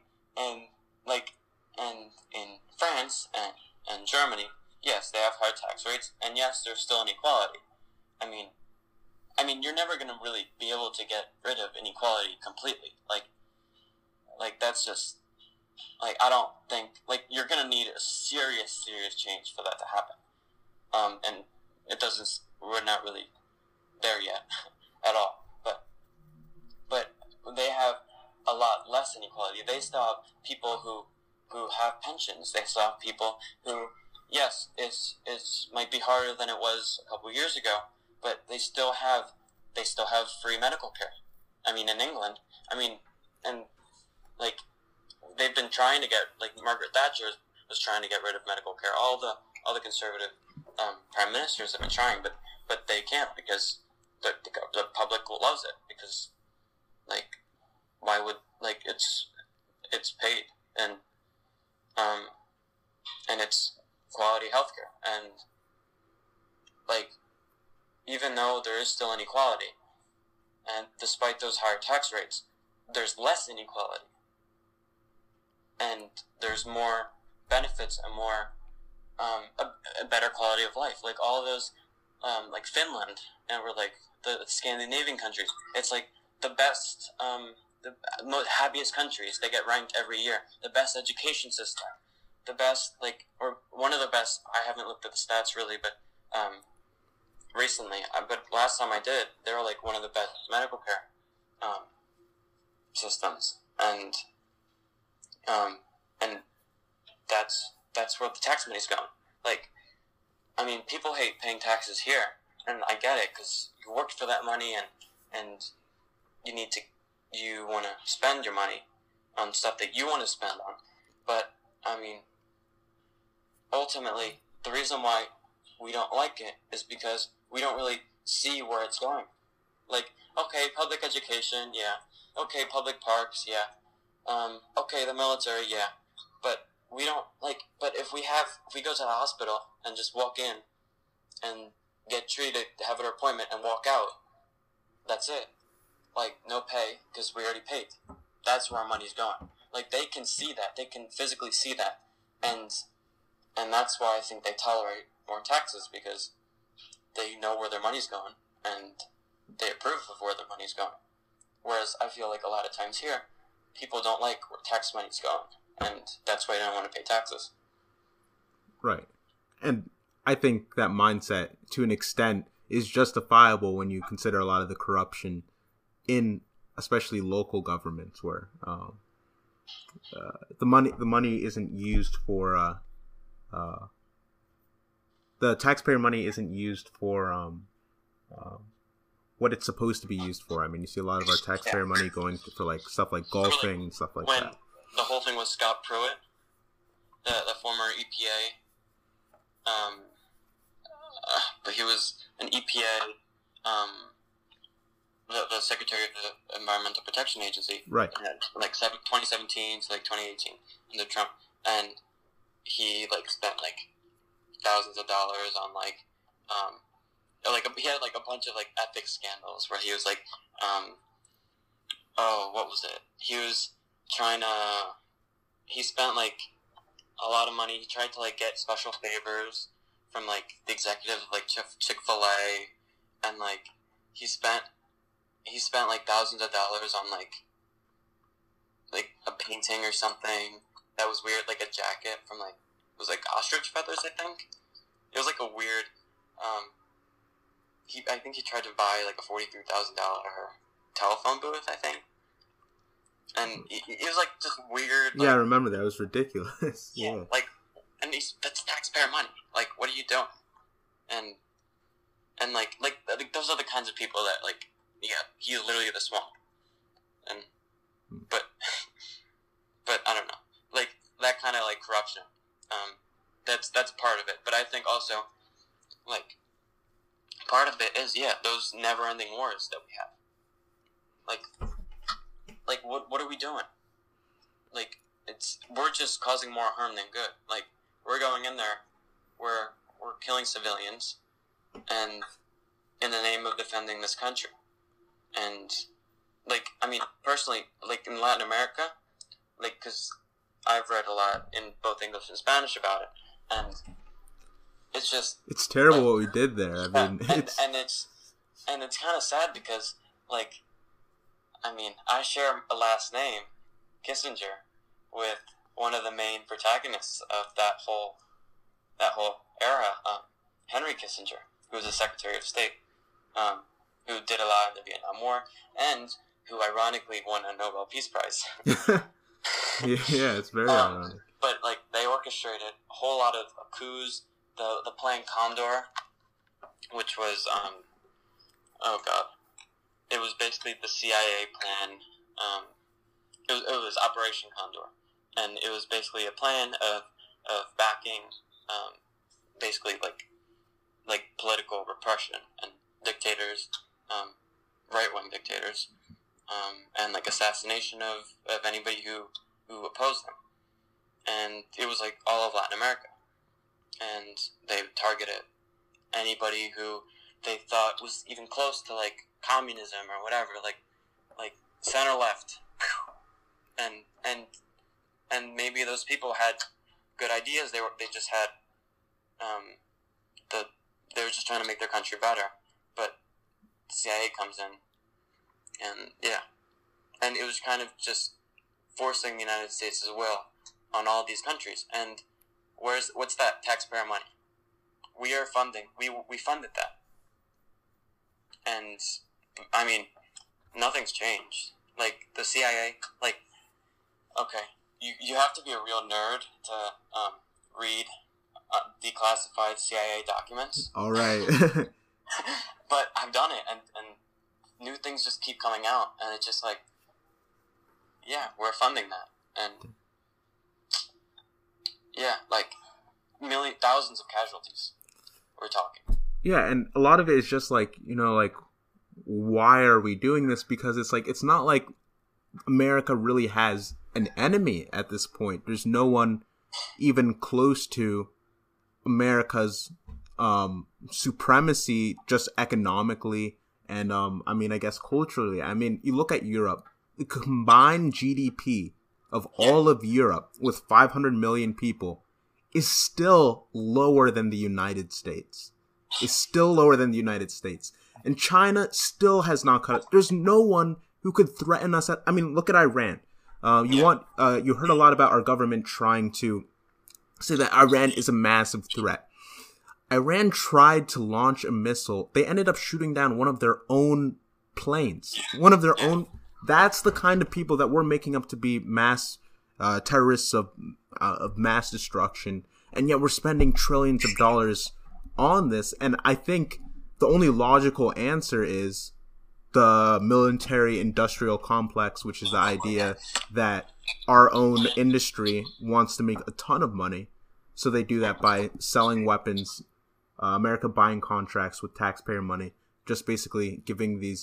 in France and Germany, yes, they have high tax rates, and yes, there's still inequality. I mean, you're never gonna really be able to get rid of inequality completely. Like that's just like I don't think like you're gonna need a serious change for that to happen. And we're not really there yet at all. But they have a lot less inequality. They still have people who have pensions. They still have people who, yes, it's might be harder than it was a couple years ago, but they still have free medical care. I mean, in England, and like they've been trying to get, like Margaret Thatcher was trying to get rid of medical care. All the conservative prime ministers have been trying, but they can't because the public loves it because like why would like it's paid and it's quality healthcare, and like even though there is still inequality and despite those higher tax rates, there's less inequality and there's more benefits and more a better quality of life. Like all of those like Finland and we're like the Scandinavian countries, it's like the best the most happiest countries. They get ranked every year. The best education system, the best or one of the best. I haven't looked at the stats really, but recently, but last time I did, they were like one of the best medical care systems, and that's where the tax money's going. Like, I mean, people hate paying taxes here, and I get it because you worked for that money, and you want to spend your money on stuff that you want to spend on. But I mean, ultimately, the reason why we don't like it is because we don't really see where it's going. Like, okay, public education, yeah. Okay, public parks, yeah. Okay, the military, yeah. But we don't but if we go to the hospital and just walk in and get treated, have an appointment and walk out, that's it. Like, no pay because we already paid. That's where our money's going. Like, they can see that. They can physically see that. And that's why I think they tolerate more taxes, because they know where their money's going and they approve of where their money's going. Whereas I feel like a lot of times here, people don't like where tax money's going, and that's why they don't want to pay taxes. Right. And I think that mindset, to an extent, is justifiable when you consider a lot of the corruption in especially local governments, where the money isn't used for the taxpayer money isn't used for what it's supposed to be used for. I mean, you see a lot of our taxpayer money going for like stuff like golfing and stuff like when that. The whole thing was Scott Pruitt, the former EPA, but he was an EPA, the Secretary of the Environmental Protection Agency, right? Like 2017 to like 2018 under Trump, and he like spent like thousands of dollars on like he had like a bunch of like ethics scandals where he was like, what was it? He was trying to. He spent like a lot of money. He tried to like get special favors from like the executive of like Chick-fil-A, and like he spent like thousands of dollars on like a painting or something that was weird, like a jacket from like it was like ostrich feathers, I think. It was like a weird. I think he tried to buy like a $43,000 telephone booth, I think. And it was like just weird. Like, yeah, I remember that. It was ridiculous. Yeah. Like, and that's taxpayer money. Like, what are you doing? And like those are the kinds of people that like, yeah, he's literally the swamp. And but I don't know, like that kind of like corruption. That's part of it. But I think also, like, part of it is those never-ending wars that we have. Like what are we doing? Like we're just causing more harm than good. Like we're going in there, we're killing civilians, and in the name of defending this country. And like I mean personally, like in Latin America, like because I've read a lot in both English and Spanish about it, and it's terrible like, what we did there. I mean, it's kind of sad because like. I mean, I share a last name, Kissinger, with one of the main protagonists of that whole era, Henry Kissinger, who was the Secretary of State, who did a lot of the Vietnam War, and who ironically won a Nobel Peace Prize. yeah, it's very ironic. But like they orchestrated a whole lot of coups. The Plan Condor, which was it was basically the CIA plan. It was Operation Condor, and it was basically a plan of backing, basically like political repression and dictators, right-wing dictators, and like assassination of anybody who opposed them. And it was like all of Latin America, and they targeted anybody who they thought was even close to like communism or whatever, like center left, and maybe those people had good ideas. They just had they were just trying to make their country better. But the CIA comes in, and and it was kind of just forcing the United States' will on all these countries. And what's that taxpayer money? We are funding. We funded that. And I mean, nothing's changed. Like the CIA, like, okay, you have to be a real nerd to read declassified CIA documents. All right. But I've done it, and new things just keep coming out, and it's just like, yeah, we're funding that, and like thousands of casualties. We're talking. Yeah, and a lot of it is just like, like, why are we doing this? Because it's like, it's not like America really has an enemy at this point. There's no one even close to America's supremacy, just economically and I mean, I guess culturally. I mean, you look at Europe, the combined GDP of all of Europe with 500 million people is still lower than the United States. Is still lower than the United States. And China still has not cut it. There's no one who could threaten us. I mean, look at Iran. You heard a lot about our government trying to say that Iran is a massive threat. Iran tried to launch a missile. They ended up shooting down one of their own planes. One of their own That's the kind of people that we're making up to be mass terrorists of mass destruction, and yet we're spending trillions of dollars on this. And I think the only logical answer is the military-industrial complex, which is the idea that our own industry wants to make a ton of money, so they do that by selling weapons, America buying contracts with taxpayer money, just basically giving these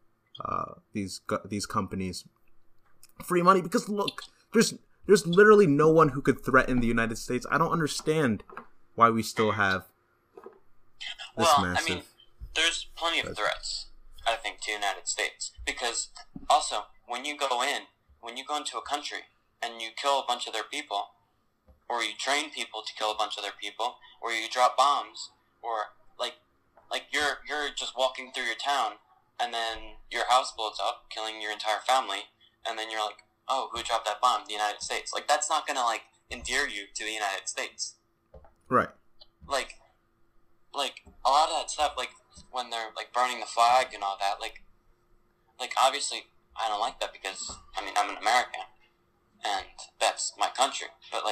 companies free money. Because look, there's literally no one who could threaten the United States. I don't understand why we still have this massive. I mean, there's plenty of threats, I think, to the United States. Because also, when you go into a country and you kill a bunch of their people, or you train people to kill a bunch of their people, or you drop bombs, or like you're just walking through your town and then your house blows up, killing your entire family, and then you're like, oh, who dropped that bomb? The United States. Like, that's not gonna endear you to the United States. Right. Like a lot of that stuff, when they're burning the flag and all that, like obviously I don't like that, because I mean, I'm an American and that's my country, but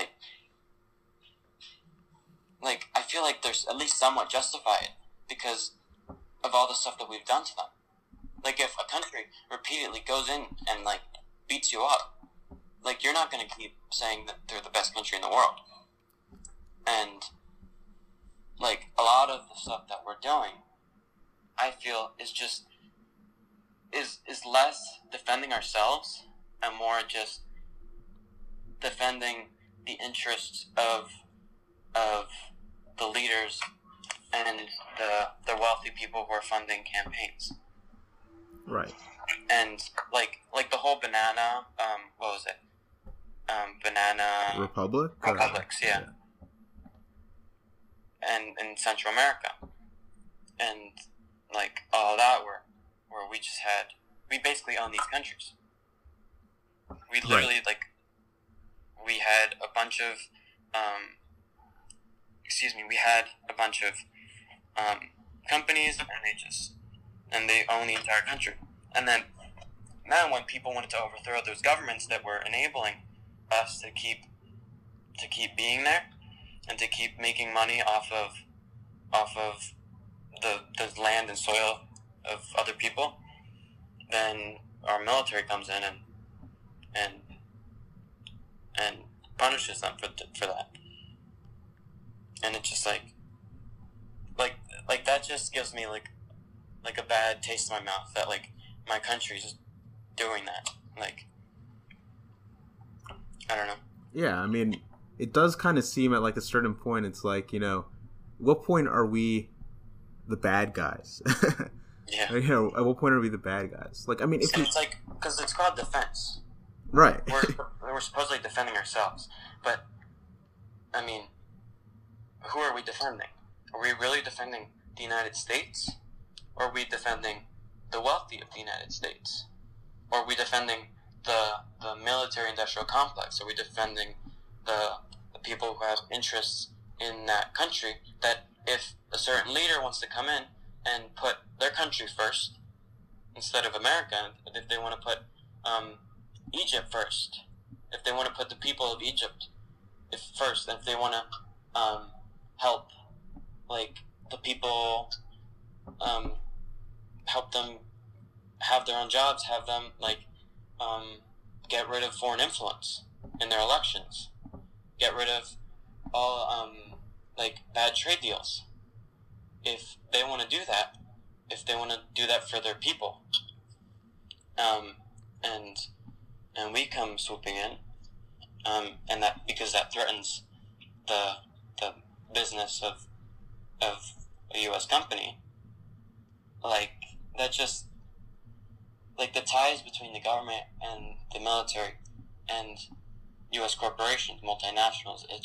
I feel like there's at least somewhat justified because of all the stuff that we've done to them. Like, if a country repeatedly goes in and beats you up, you're not going to keep saying that they're the best country in the world. And a lot of the stuff that we're doing, I feel, is just is less defending ourselves and more just defending the interests of the leaders and the wealthy people who are funding campaigns. Right. And the whole banana, what was it? Banana Republics, yeah. And in Central America, and all that, where we basically own these countries. We literally we had a bunch of companies, and they own the entire country. And then when people wanted to overthrow those governments that were enabling us to keep being there and to keep making money off of the land and soil of other people, then our military comes in and punishes them for that. And it's just like that just gives me a bad taste in my mouth that my country's doing that. I don't know. Yeah, I mean, it does kind of seem at a certain point, it's what point are we the bad guys? Yeah. At what point are we the bad guys? I mean, if it's because it's called defense. Right. We're supposedly defending ourselves, but I mean, who are we defending? Are we really defending the United States? Or are we defending the wealthy of the United States? Or are we defending the military-industrial complex? Are we defending the people who have interests in that country, that if a certain leader wants to come in and put their country first instead of America, if they want to put Egypt first, if they want to put the people of Egypt first, if they want to help the people, help them have their own jobs, have them get rid of foreign influence in their elections, get rid of all bad trade deals. If they want to do that, if they want to do that for their people, and we come swooping in, and that, because that threatens the business of a U.S. company, that just the ties between the government and the military and U.S. corporations, multinationals, it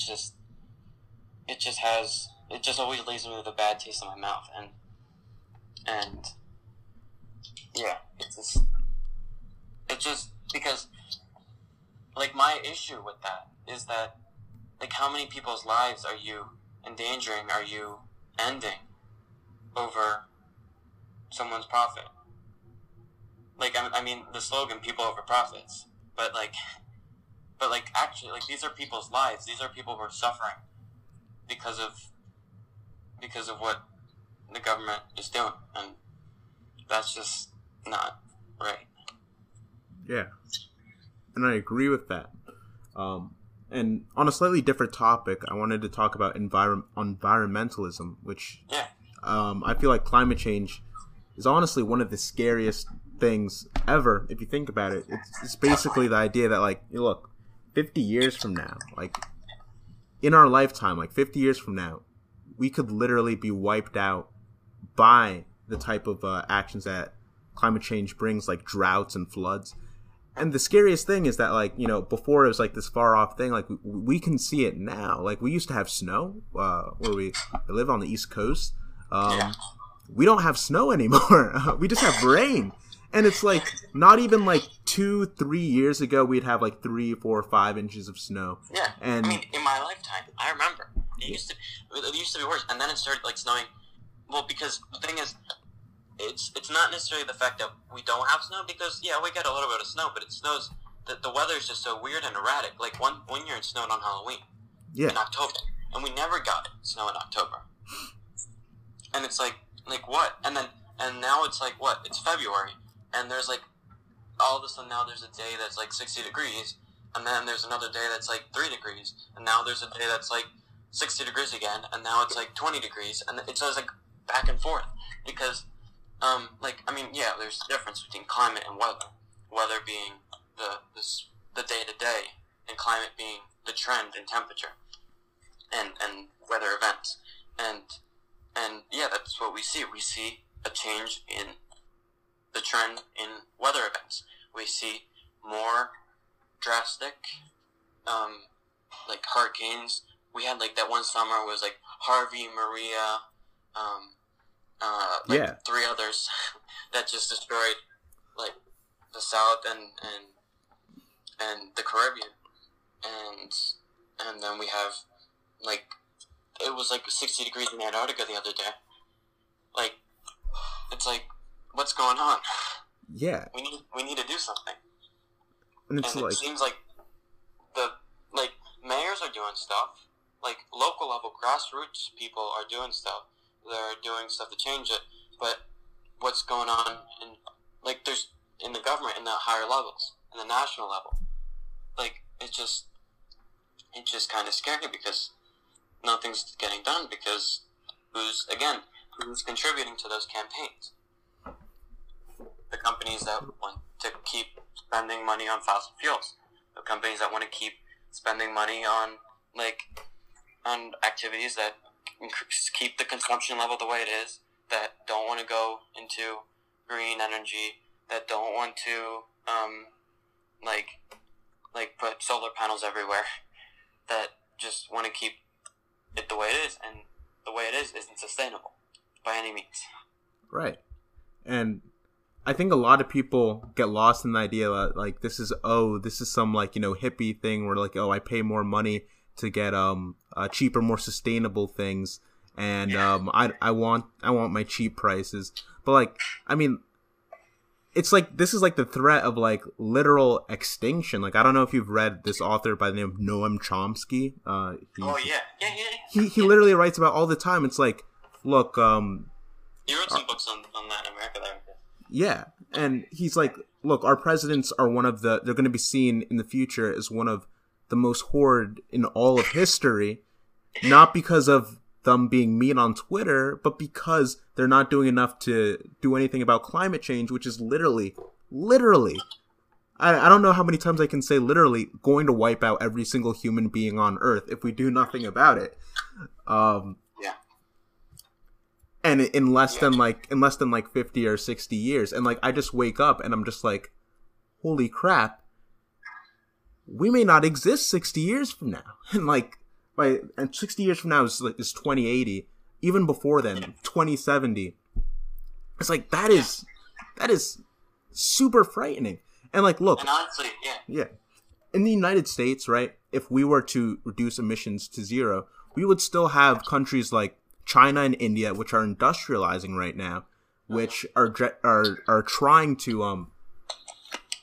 just always leaves me with a bad taste in my mouth, and yeah, it's just because my issue with that is that how many people's lives are you endangering, are you ending over someone's profit? like I mean the slogan "People over profits," but actually, like, these are people's lives. These are people who are suffering because of what the government is doing, and that's just not right. Yeah, and I agree with that. And on a slightly different topic, I wanted to talk about environmentalism, which I feel like climate change is honestly one of the scariest things ever. If you think about it, it's basically the idea that, like, look, 50 years from now, like, in our lifetime, like 50 years from now, we could literally be wiped out by the type of actions that climate change brings, like droughts and floods. And the scariest thing is that, like, you know, before it was like this far off thing, like we can see it now. Like, we used to have snow where we live on the East Coast. We don't have snow anymore. We just have rain. And it's like not even like 2-3 years ago we'd have like 3, 4, 5 inches of snow. Yeah, and I mean, in my lifetime, I remember it used to be worse, and then it started like snowing. Well, because the thing is, it's not necessarily the fact that we don't have snow, because yeah, we get a little bit of snow, but it snows. The weather is just so weird and erratic. Like one year it snowed on Halloween, in October, and we never got snow in October. And it's like what? And now it's like what? It's February. And there's like, all of a sudden now there's a day that's like 60 degrees, and then there's another day that's like 3 degrees, and now there's a day that's like 60 degrees again, and now it's like 20 degrees, and it's always like back and forth, because, there's a difference between climate and weather. Weather being the day-to-day, and climate being the trend in temperature, and weather events. And yeah, that's what we see. We see a change in the trend in weather events. We see more drastic, like hurricanes. We had like that one summer was like Harvey, Maria, 3 others that just destroyed like the South and the Caribbean, and then we have like it was like 60 degrees in Antarctica the other day. Like, it's like, what's going on? Yeah. We need to do something. And it seems like mayors are doing stuff. Like, local level grassroots people are doing stuff. They're doing stuff to change it. But what's going on there's in the government, in the higher levels, in the national level, like, it's just kind of scary, because nothing's getting done, because who's contributing to those campaigns? The companies that want to keep spending money on fossil fuels, the companies that want to keep spending money on activities that keep the consumption level the way it is, that don't want to go into green energy, that don't want to put solar panels everywhere, that just want to keep it the way it is, and the way it is isn't sustainable by any means. Right. And I think a lot of people get lost in the idea that, like, this is some, like, you know, hippie thing where, like, I pay more money to get cheaper, more sustainable things, and I want my cheap prices. But, like, I mean, it's like, this is like the threat of, like, literal extinction. Like, I don't know if you've read this author by the name of Noam Chomsky. He literally writes about all the time. It's like, look, he wrote some books on Latin America there. Yeah, and he's like, look, our presidents are they're going to be seen in the future as one of the most horrid in all of history, not because of them being mean on Twitter, but because they're not doing enough to do anything about climate change, which is literally, I don't know how many times I can say literally, going to wipe out every single human being on Earth if we do nothing about it. And in less than 50 or 60 years. And, like, I just wake up and I'm just like, holy crap, we may not exist 60 years from now. And 60 years from now is 2080. Even before then, 2070. It's like, that is super frightening. And, like, look. And honestly, yeah. In the United States, right, if we were to reduce emissions to zero, we would still have countries like China and India, which are industrializing right now, which are trying to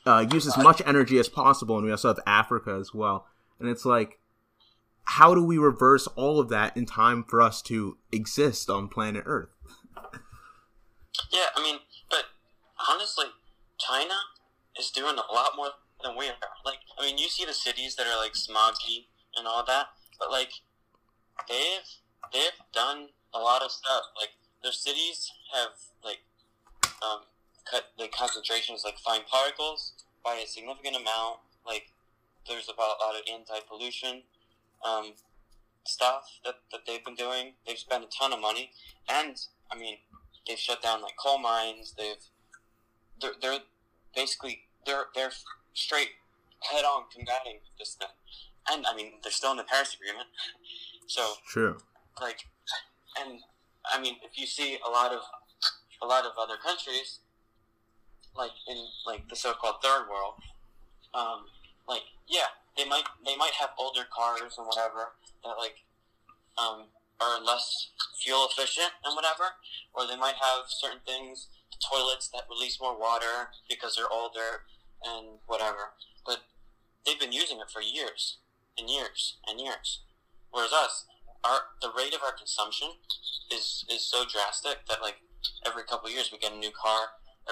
use as much energy as possible, and we also have Africa as well. And it's like, how do we reverse all of that in time for us to exist on planet Earth? Yeah, I mean, but honestly, China is doing a lot more than we are. Like, I mean, you see the cities that are like smoggy and all that, but like they've done a lot of stuff. Like, their cities have like cut the concentrations like fine particles by a significant amount. Like, there's about a lot of anti-pollution stuff that they've been doing. They've spent a ton of money, and I mean, they've shut down like coal mines. They're basically straight head on combating this thing, and I mean, they're still in the Paris Agreement. So true. Like, and I mean, if you see a lot of other countries, like in like the so-called third world, like, yeah, they might have older cars and whatever that like are less fuel efficient and whatever, or they might have certain things, toilets that release more water because they're older and whatever. But they've been using it for years and years and years. Whereas us, the rate of our consumption is so drastic that like every couple of years we get a new car.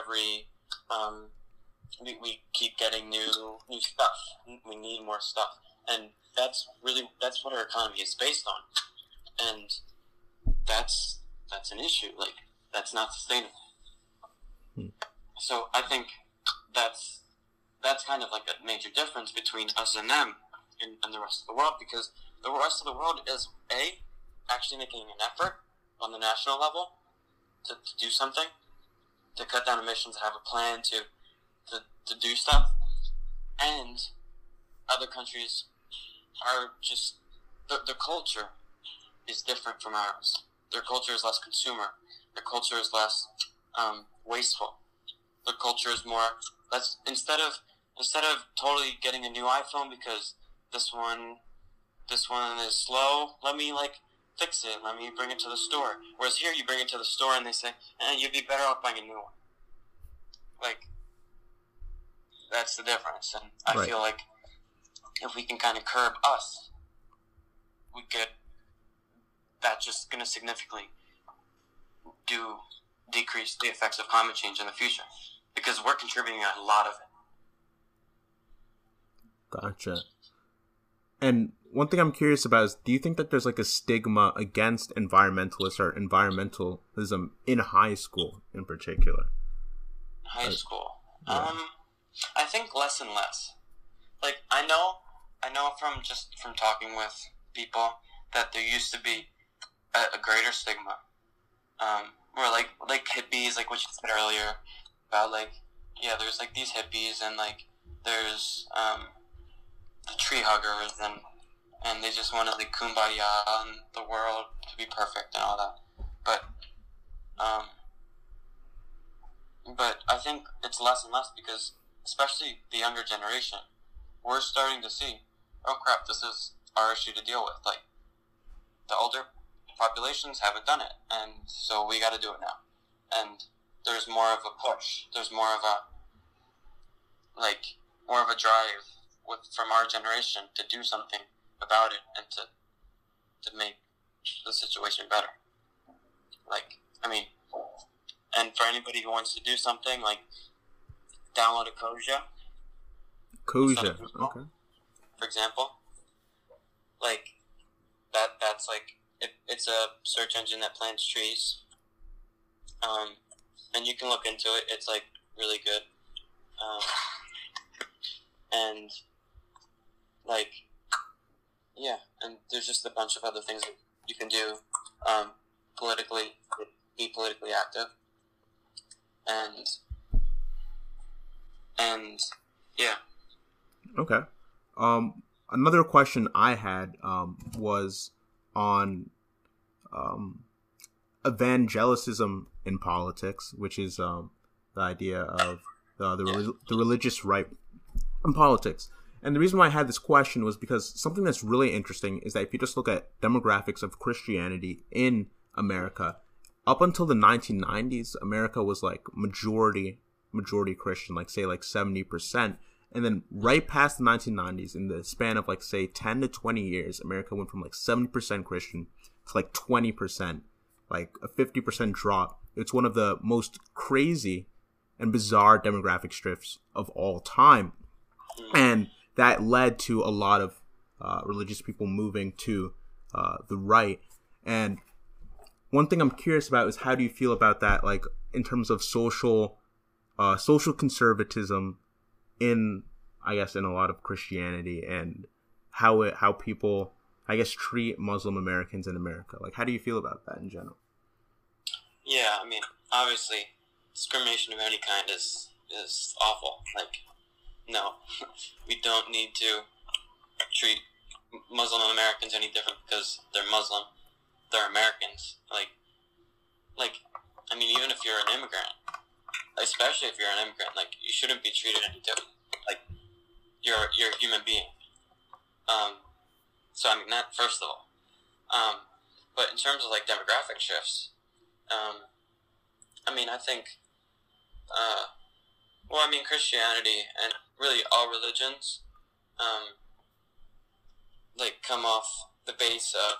We keep getting new stuff. We need more stuff, and that's what our economy is based on, and that's an issue. Like, that's not sustainable. So I think that's kind of like a major difference between us and them and the rest of the world, because the rest of the world is actually making an effort on the national level to do something, to cut down emissions, have a plan to do stuff, and other countries are just their culture is different from ours. Their culture is less consumer. Their culture is less wasteful. Their culture is more instead of totally getting a new iPhone because this one is slow, let me like fix it, let me bring it to the store. Whereas here, you bring it to the store and they say, you'd be better off buying a new one. Like, that's the difference. And I feel like if we can kind of curb us, that's just going to significantly decrease the effects of climate change in the future, because we're contributing a lot of it. Gotcha. And one thing I'm curious about is, do you think that there's like a stigma against environmentalists or environmentalism in high school in particular? High school? Yeah. I think less and less. Like, I know from talking with people that there used to be a greater stigma. Where like hippies, like what you said earlier, about like, yeah, there's like these hippies, and like there's the tree huggers, and they just want to like kumbaya and the world to be perfect and all that. But I think it's less and less, because especially the younger generation, we're starting to see, oh crap, this is our issue to deal with. Like, the older populations haven't done it, and so we got to do it now. And there's more of a push. There's more of a drive from our generation to do something about it and to make the situation better. Like, I mean, and for anybody who wants to do something, like, download a Koja. Koja, okay. For example, like that's like it's a search engine that plants trees. And you can look into it. It's like really good. And like, yeah, and there's just a bunch of other things that you can do politically, be politically active. And yeah. Okay. Another question I had was on evangelicism in politics, which is the idea of the religious right in politics. And the reason why I had this question was because something that's really interesting is that if you just look at demographics of Christianity in America, up until the 1990s, America was like majority majority Christian, like say like 70%. And then right past the 1990s, in the span of like say 10 to 20 years, America went from like 70% Christian to like 20%, like a 50% drop. It's one of the most crazy and bizarre demographic shifts of all time. And that led to a lot of religious people moving to the right. And one thing I'm curious about is, how do you feel about that, like in terms of social conservatism in, I guess, in a lot of Christianity, and how people, I guess, treat Muslim Americans in America? Like, how do you feel about that in general? Yeah, I mean, obviously, discrimination of any kind is awful. Like, no, we don't need to treat Muslim Americans any different because they're Muslim. They're Americans. Like, I mean, even if you're an immigrant, especially if you're an immigrant, like, you shouldn't be treated any different. Like, you're a human being. So I mean, that first of all. But in terms of like demographic shifts, I mean, I think, well, I mean, Christianity and really all religions, like, come off the base of,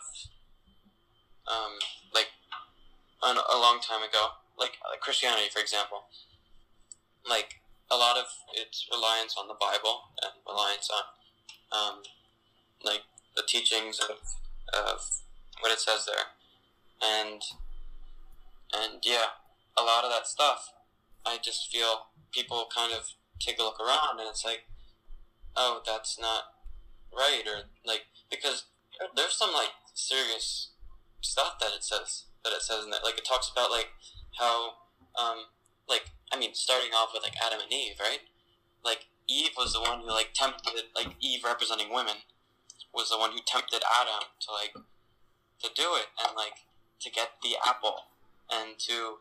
like, a long time ago, like Christianity, for example, like, a lot of its reliance on the Bible and reliance on, like, the teachings of what it says there, and yeah, a lot of that stuff, I just feel people kind of take a look around and it's like, oh, that's not right, or like, because there's some like serious stuff that it says in that, like, it talks about like how, like, I mean, starting off with like Adam and Eve, right? Like, Eve was the one who like tempted, like, Eve representing women was the one who tempted Adam to like to do it and like to get the apple and to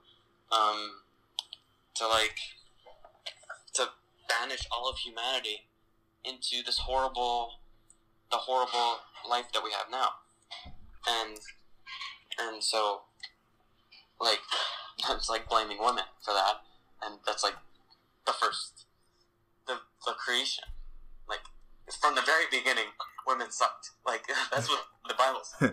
banish all of humanity into this horrible life that we have now, and so, like, that's like blaming women for that, and that's like the creation, like, from the very beginning, women sucked. Like, that's what the Bible said,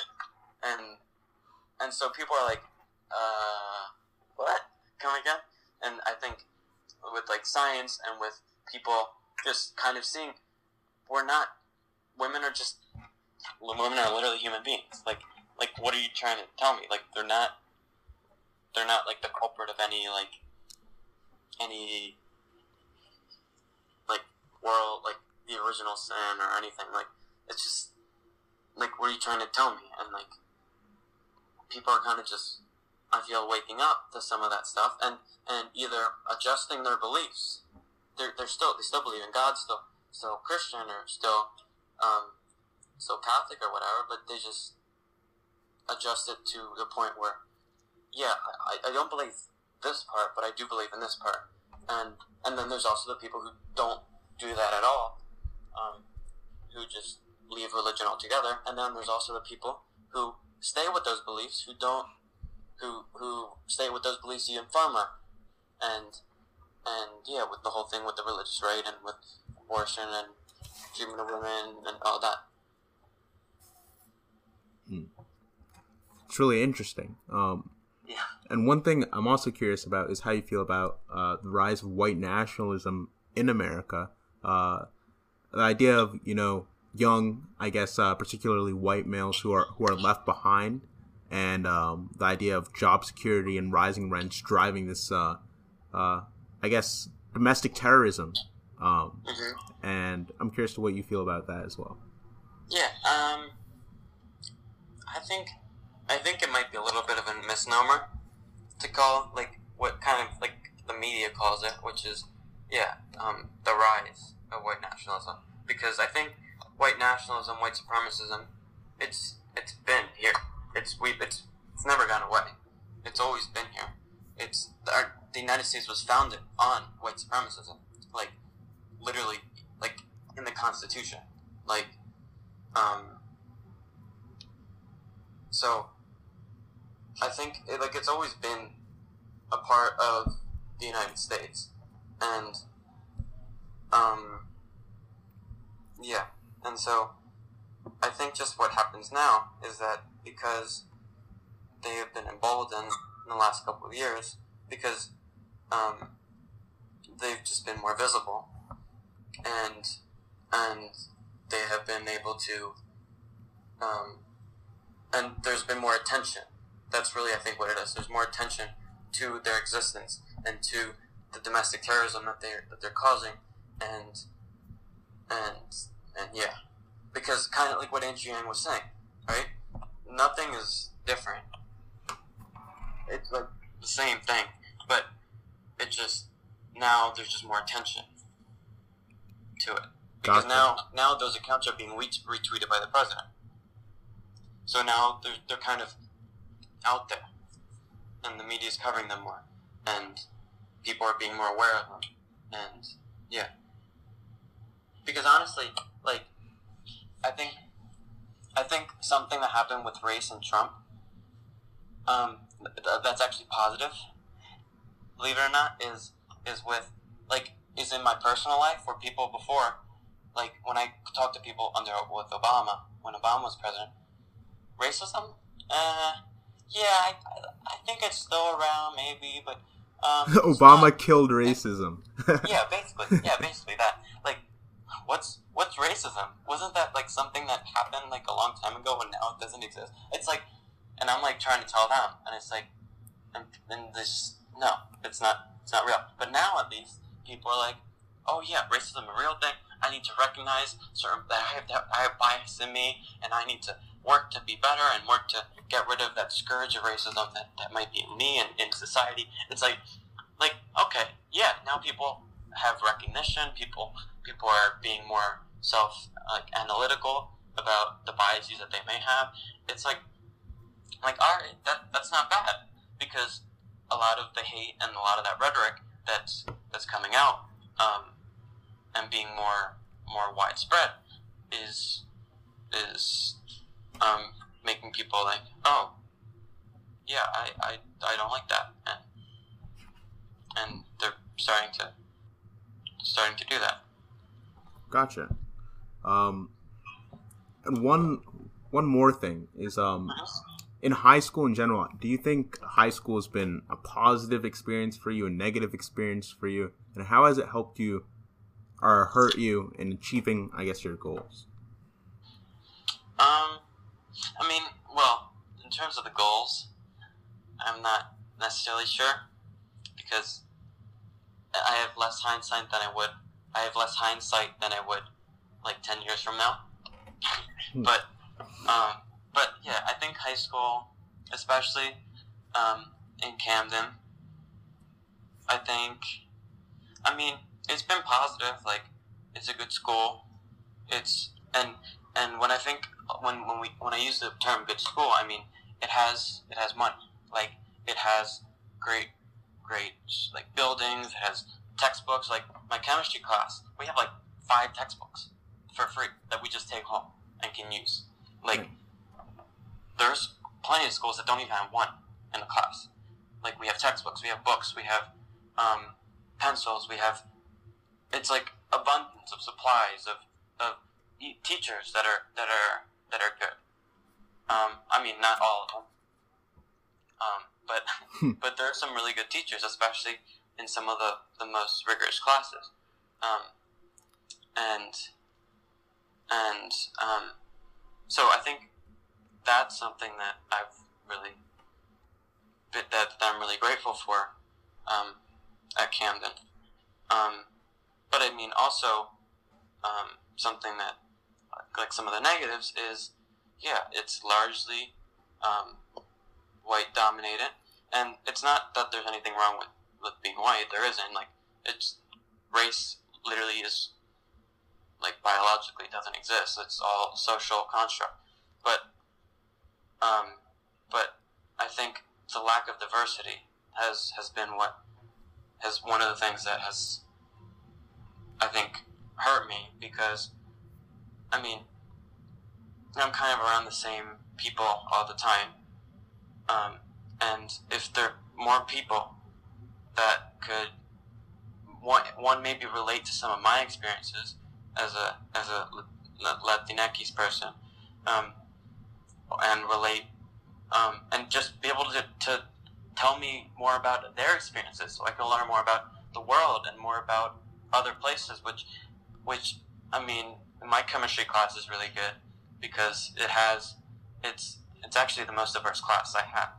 and so people are like, what? Come again? And I think with like science and with people just kind of seeing, women are literally human beings. Like, what are you trying to tell me? Like, they're not like the culprit of any world, like the original sin or anything. Like, it's just like, what are you trying to tell me? And like, people are kind of just, I feel, waking up to some of that stuff and either adjusting their beliefs. They still believe in God, still Christian, or still Catholic or whatever, but they just adjust it to the point where, yeah, I don't believe this part, but I do believe in this part. And then there's also the people who don't do that at all, who just leave religion altogether. And then there's also the people who stay with those beliefs, who stay with those beliefs even firmer. And yeah, with the whole thing with the religious right and with abortion and treatment of women and all that. It's really interesting. Yeah. And one thing I'm also curious about is how you feel about the rise of white nationalism in America. The idea of, young, I guess, particularly white males who are left behind, and the idea of job security and rising rents driving this, I guess, domestic terrorism. And I'm curious to what you feel about that as well. Yeah. I think it might be a little bit of a misnomer to call, like, what kind of, like, the media calls it, which is, the rise of white nationalism. Because I think white nationalism, white supremacism, it's been here. It's never gone away. It's always been here. The United States was founded on white supremacism, like, literally, like, in the Constitution, like, so I think it's always been a part of the United States. And, yeah. And so I think just what happens now is that because they have been emboldened in the last couple of years, because they've just been more visible, and they have been able to, and there's been more attention. That's really, I think, what it is. There's more attention to their existence and to the domestic terrorism that they're causing, and yeah, because kind of like what Andrew Yang was saying, right? Nothing is different. It's like the same thing, but it just now there's just more attention to it because now those accounts are being retweeted by the president. So now they're kind of out there, and the media is covering them more, and people are being more aware of them, and yeah. Because honestly, like, I think something that happened with race and Trump, that's actually positive, believe it or not, is in my personal life, where people before, like, when I talked to people with Obama, when Obama was president, racism, yeah, I think it's still around, maybe, but, Obama killed racism. yeah, basically that. Like, what's racism? Wasn't that, like, something that happened, like, a long time ago and now it doesn't exist? It's like, and I'm, like, trying to tell them, and it's like, and this, no, it's not real. But now, at least, people are like, oh, yeah, racism is a real thing. I need to recognize that I have bias in me, and I need to work to be better and work to get rid of that scourge of racism that might be in me and in society. It's like, okay, yeah, now people have recognition. People are being more analytical about the biases that they may have. It's like all right, that's not bad, because a lot of the hate and a lot of that rhetoric that's coming out, and being more widespread is making people like, oh, yeah, I don't like that, and they're starting to do that. Gotcha. And one more thing is in high school in general, do you think high school has been a positive experience for you, a negative experience for you, and how has it helped you or hurt you in achieving, I guess, your goals? I mean, well, in terms of the goals, I'm not necessarily sure, because I have less hindsight than I would. I have less hindsight than I would, like, 10 years from now. But yeah, I think high school, especially in Camden, I mean, it's been positive. Like, it's a good school. And when I use the term good school, I mean it has money. Like, it has great like buildings. It has textbooks. Like, my chemistry class, we have like 5 textbooks for free that we just take home and can use. Like, there's plenty of schools that don't even have one in a class. Like, we have textbooks, we have books, we have pencils, it's like abundance of supplies of teachers that are good. I mean, not all of them. But there are some really good teachers, especially in some of the most rigorous classes. So I think that's something that I'm really grateful for at Camden. But I mean, also something that, like, some of the negatives is, yeah, it's largely white dominated, and it's not that there's anything wrong with being white. There isn't. Like, it's race literally is, like, biologically doesn't exist. It's all social construct. But I think the lack of diversity has been one of the things that has, I think, hurt me, because, I mean, I'm kind of around the same people all the time, and if there are more people that could one maybe relate to some of my experiences as a Latinx person, and relate, and just be able to tell me more about their experiences, so I can learn more about the world and more about other places. Which I mean, my chemistry class is really good because it's actually the most diverse class I have,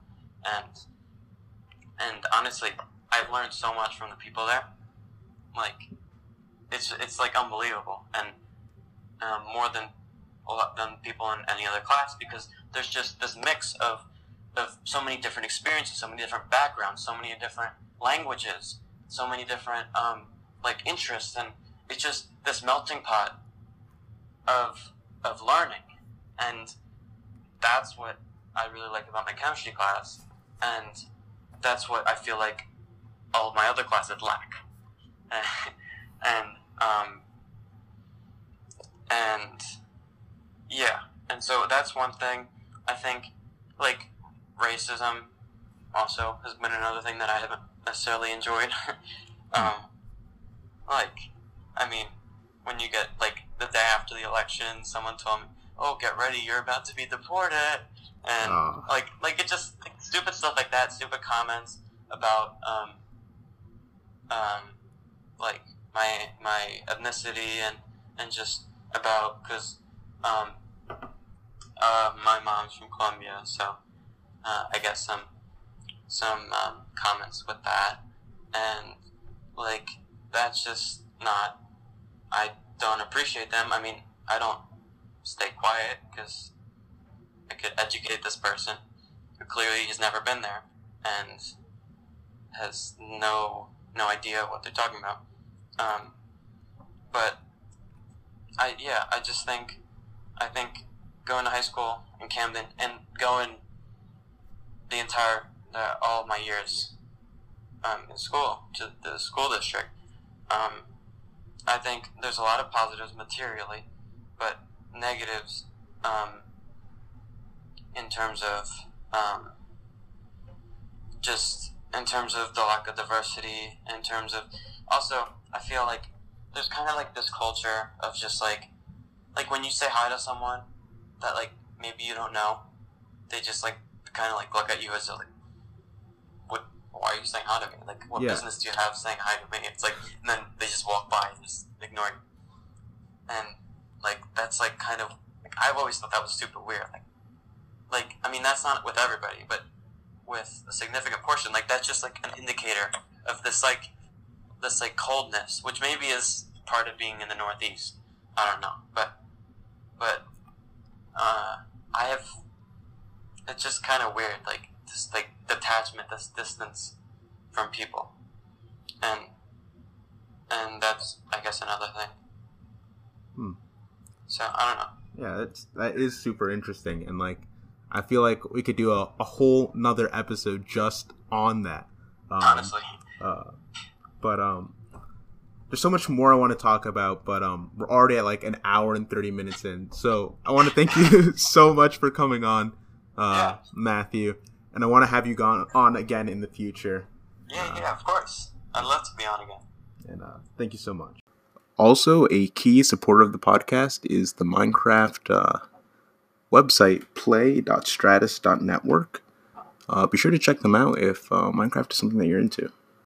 and honestly, I've learned so much from the people there. Like, it's like unbelievable, and more than people in any other class, because there's just this mix of so many different experiences, so many different backgrounds, so many different languages, so many different like interests, and it's just this melting pot of learning, and that's what I really like about my chemistry class, and that's what I feel like all of my other classes lack. And yeah, and so that's one thing. I think, like, racism also has been another thing that I haven't necessarily enjoyed. Like, I mean, when you get, like, the day after the election, someone told me, "Oh, get ready, you're about to be deported," and like it just, like, stupid stuff like that, stupid comments about like my ethnicity, and just about, because my mom's from Colombia, so I get some comments with that, and, like, that's just not, I don't appreciate them. I mean, I don't stay quiet because I could educate this person who clearly has never been there and has no idea what they're talking about. But I think going to high school in Camden and going the entire all of my years in school to the school district, I think there's a lot of positives materially, but negatives in terms of just in terms of the lack of diversity, in terms of, also, I feel like there's kind of like this culture of just like when you say hi to someone that, like, maybe you don't know, they just, like, kind of, like, look at you as like, what? Why are you saying hi to me? Like, what business do you have saying hi to me? It's like, and then they just walk by and just ignore you. And, like, that's, like, kind of, like, I've always thought that was super weird. Like, I mean, that's not with everybody, but with a significant portion, like, that's just, like, an indicator of this coldness, which maybe is part of being in the Northeast. I don't know, but it's just kind of weird, like, this, like, detachment, this distance from people, and that's, I guess, another thing. So I don't know. Yeah, that is super interesting, and, like, I feel like we could do a whole nother episode just on that. Honestly. But there's so much more I want to talk about, but we're already at like an hour and 30 minutes in. So I want to thank you so much for coming on, Matthew, and I want to have you on again in the future. Yeah, of course. I'd love to be on again. And thank you so much. Also, a key supporter of the podcast is the Minecraft website, play.stratus.network. Be sure to check them out if Minecraft is something that you're into.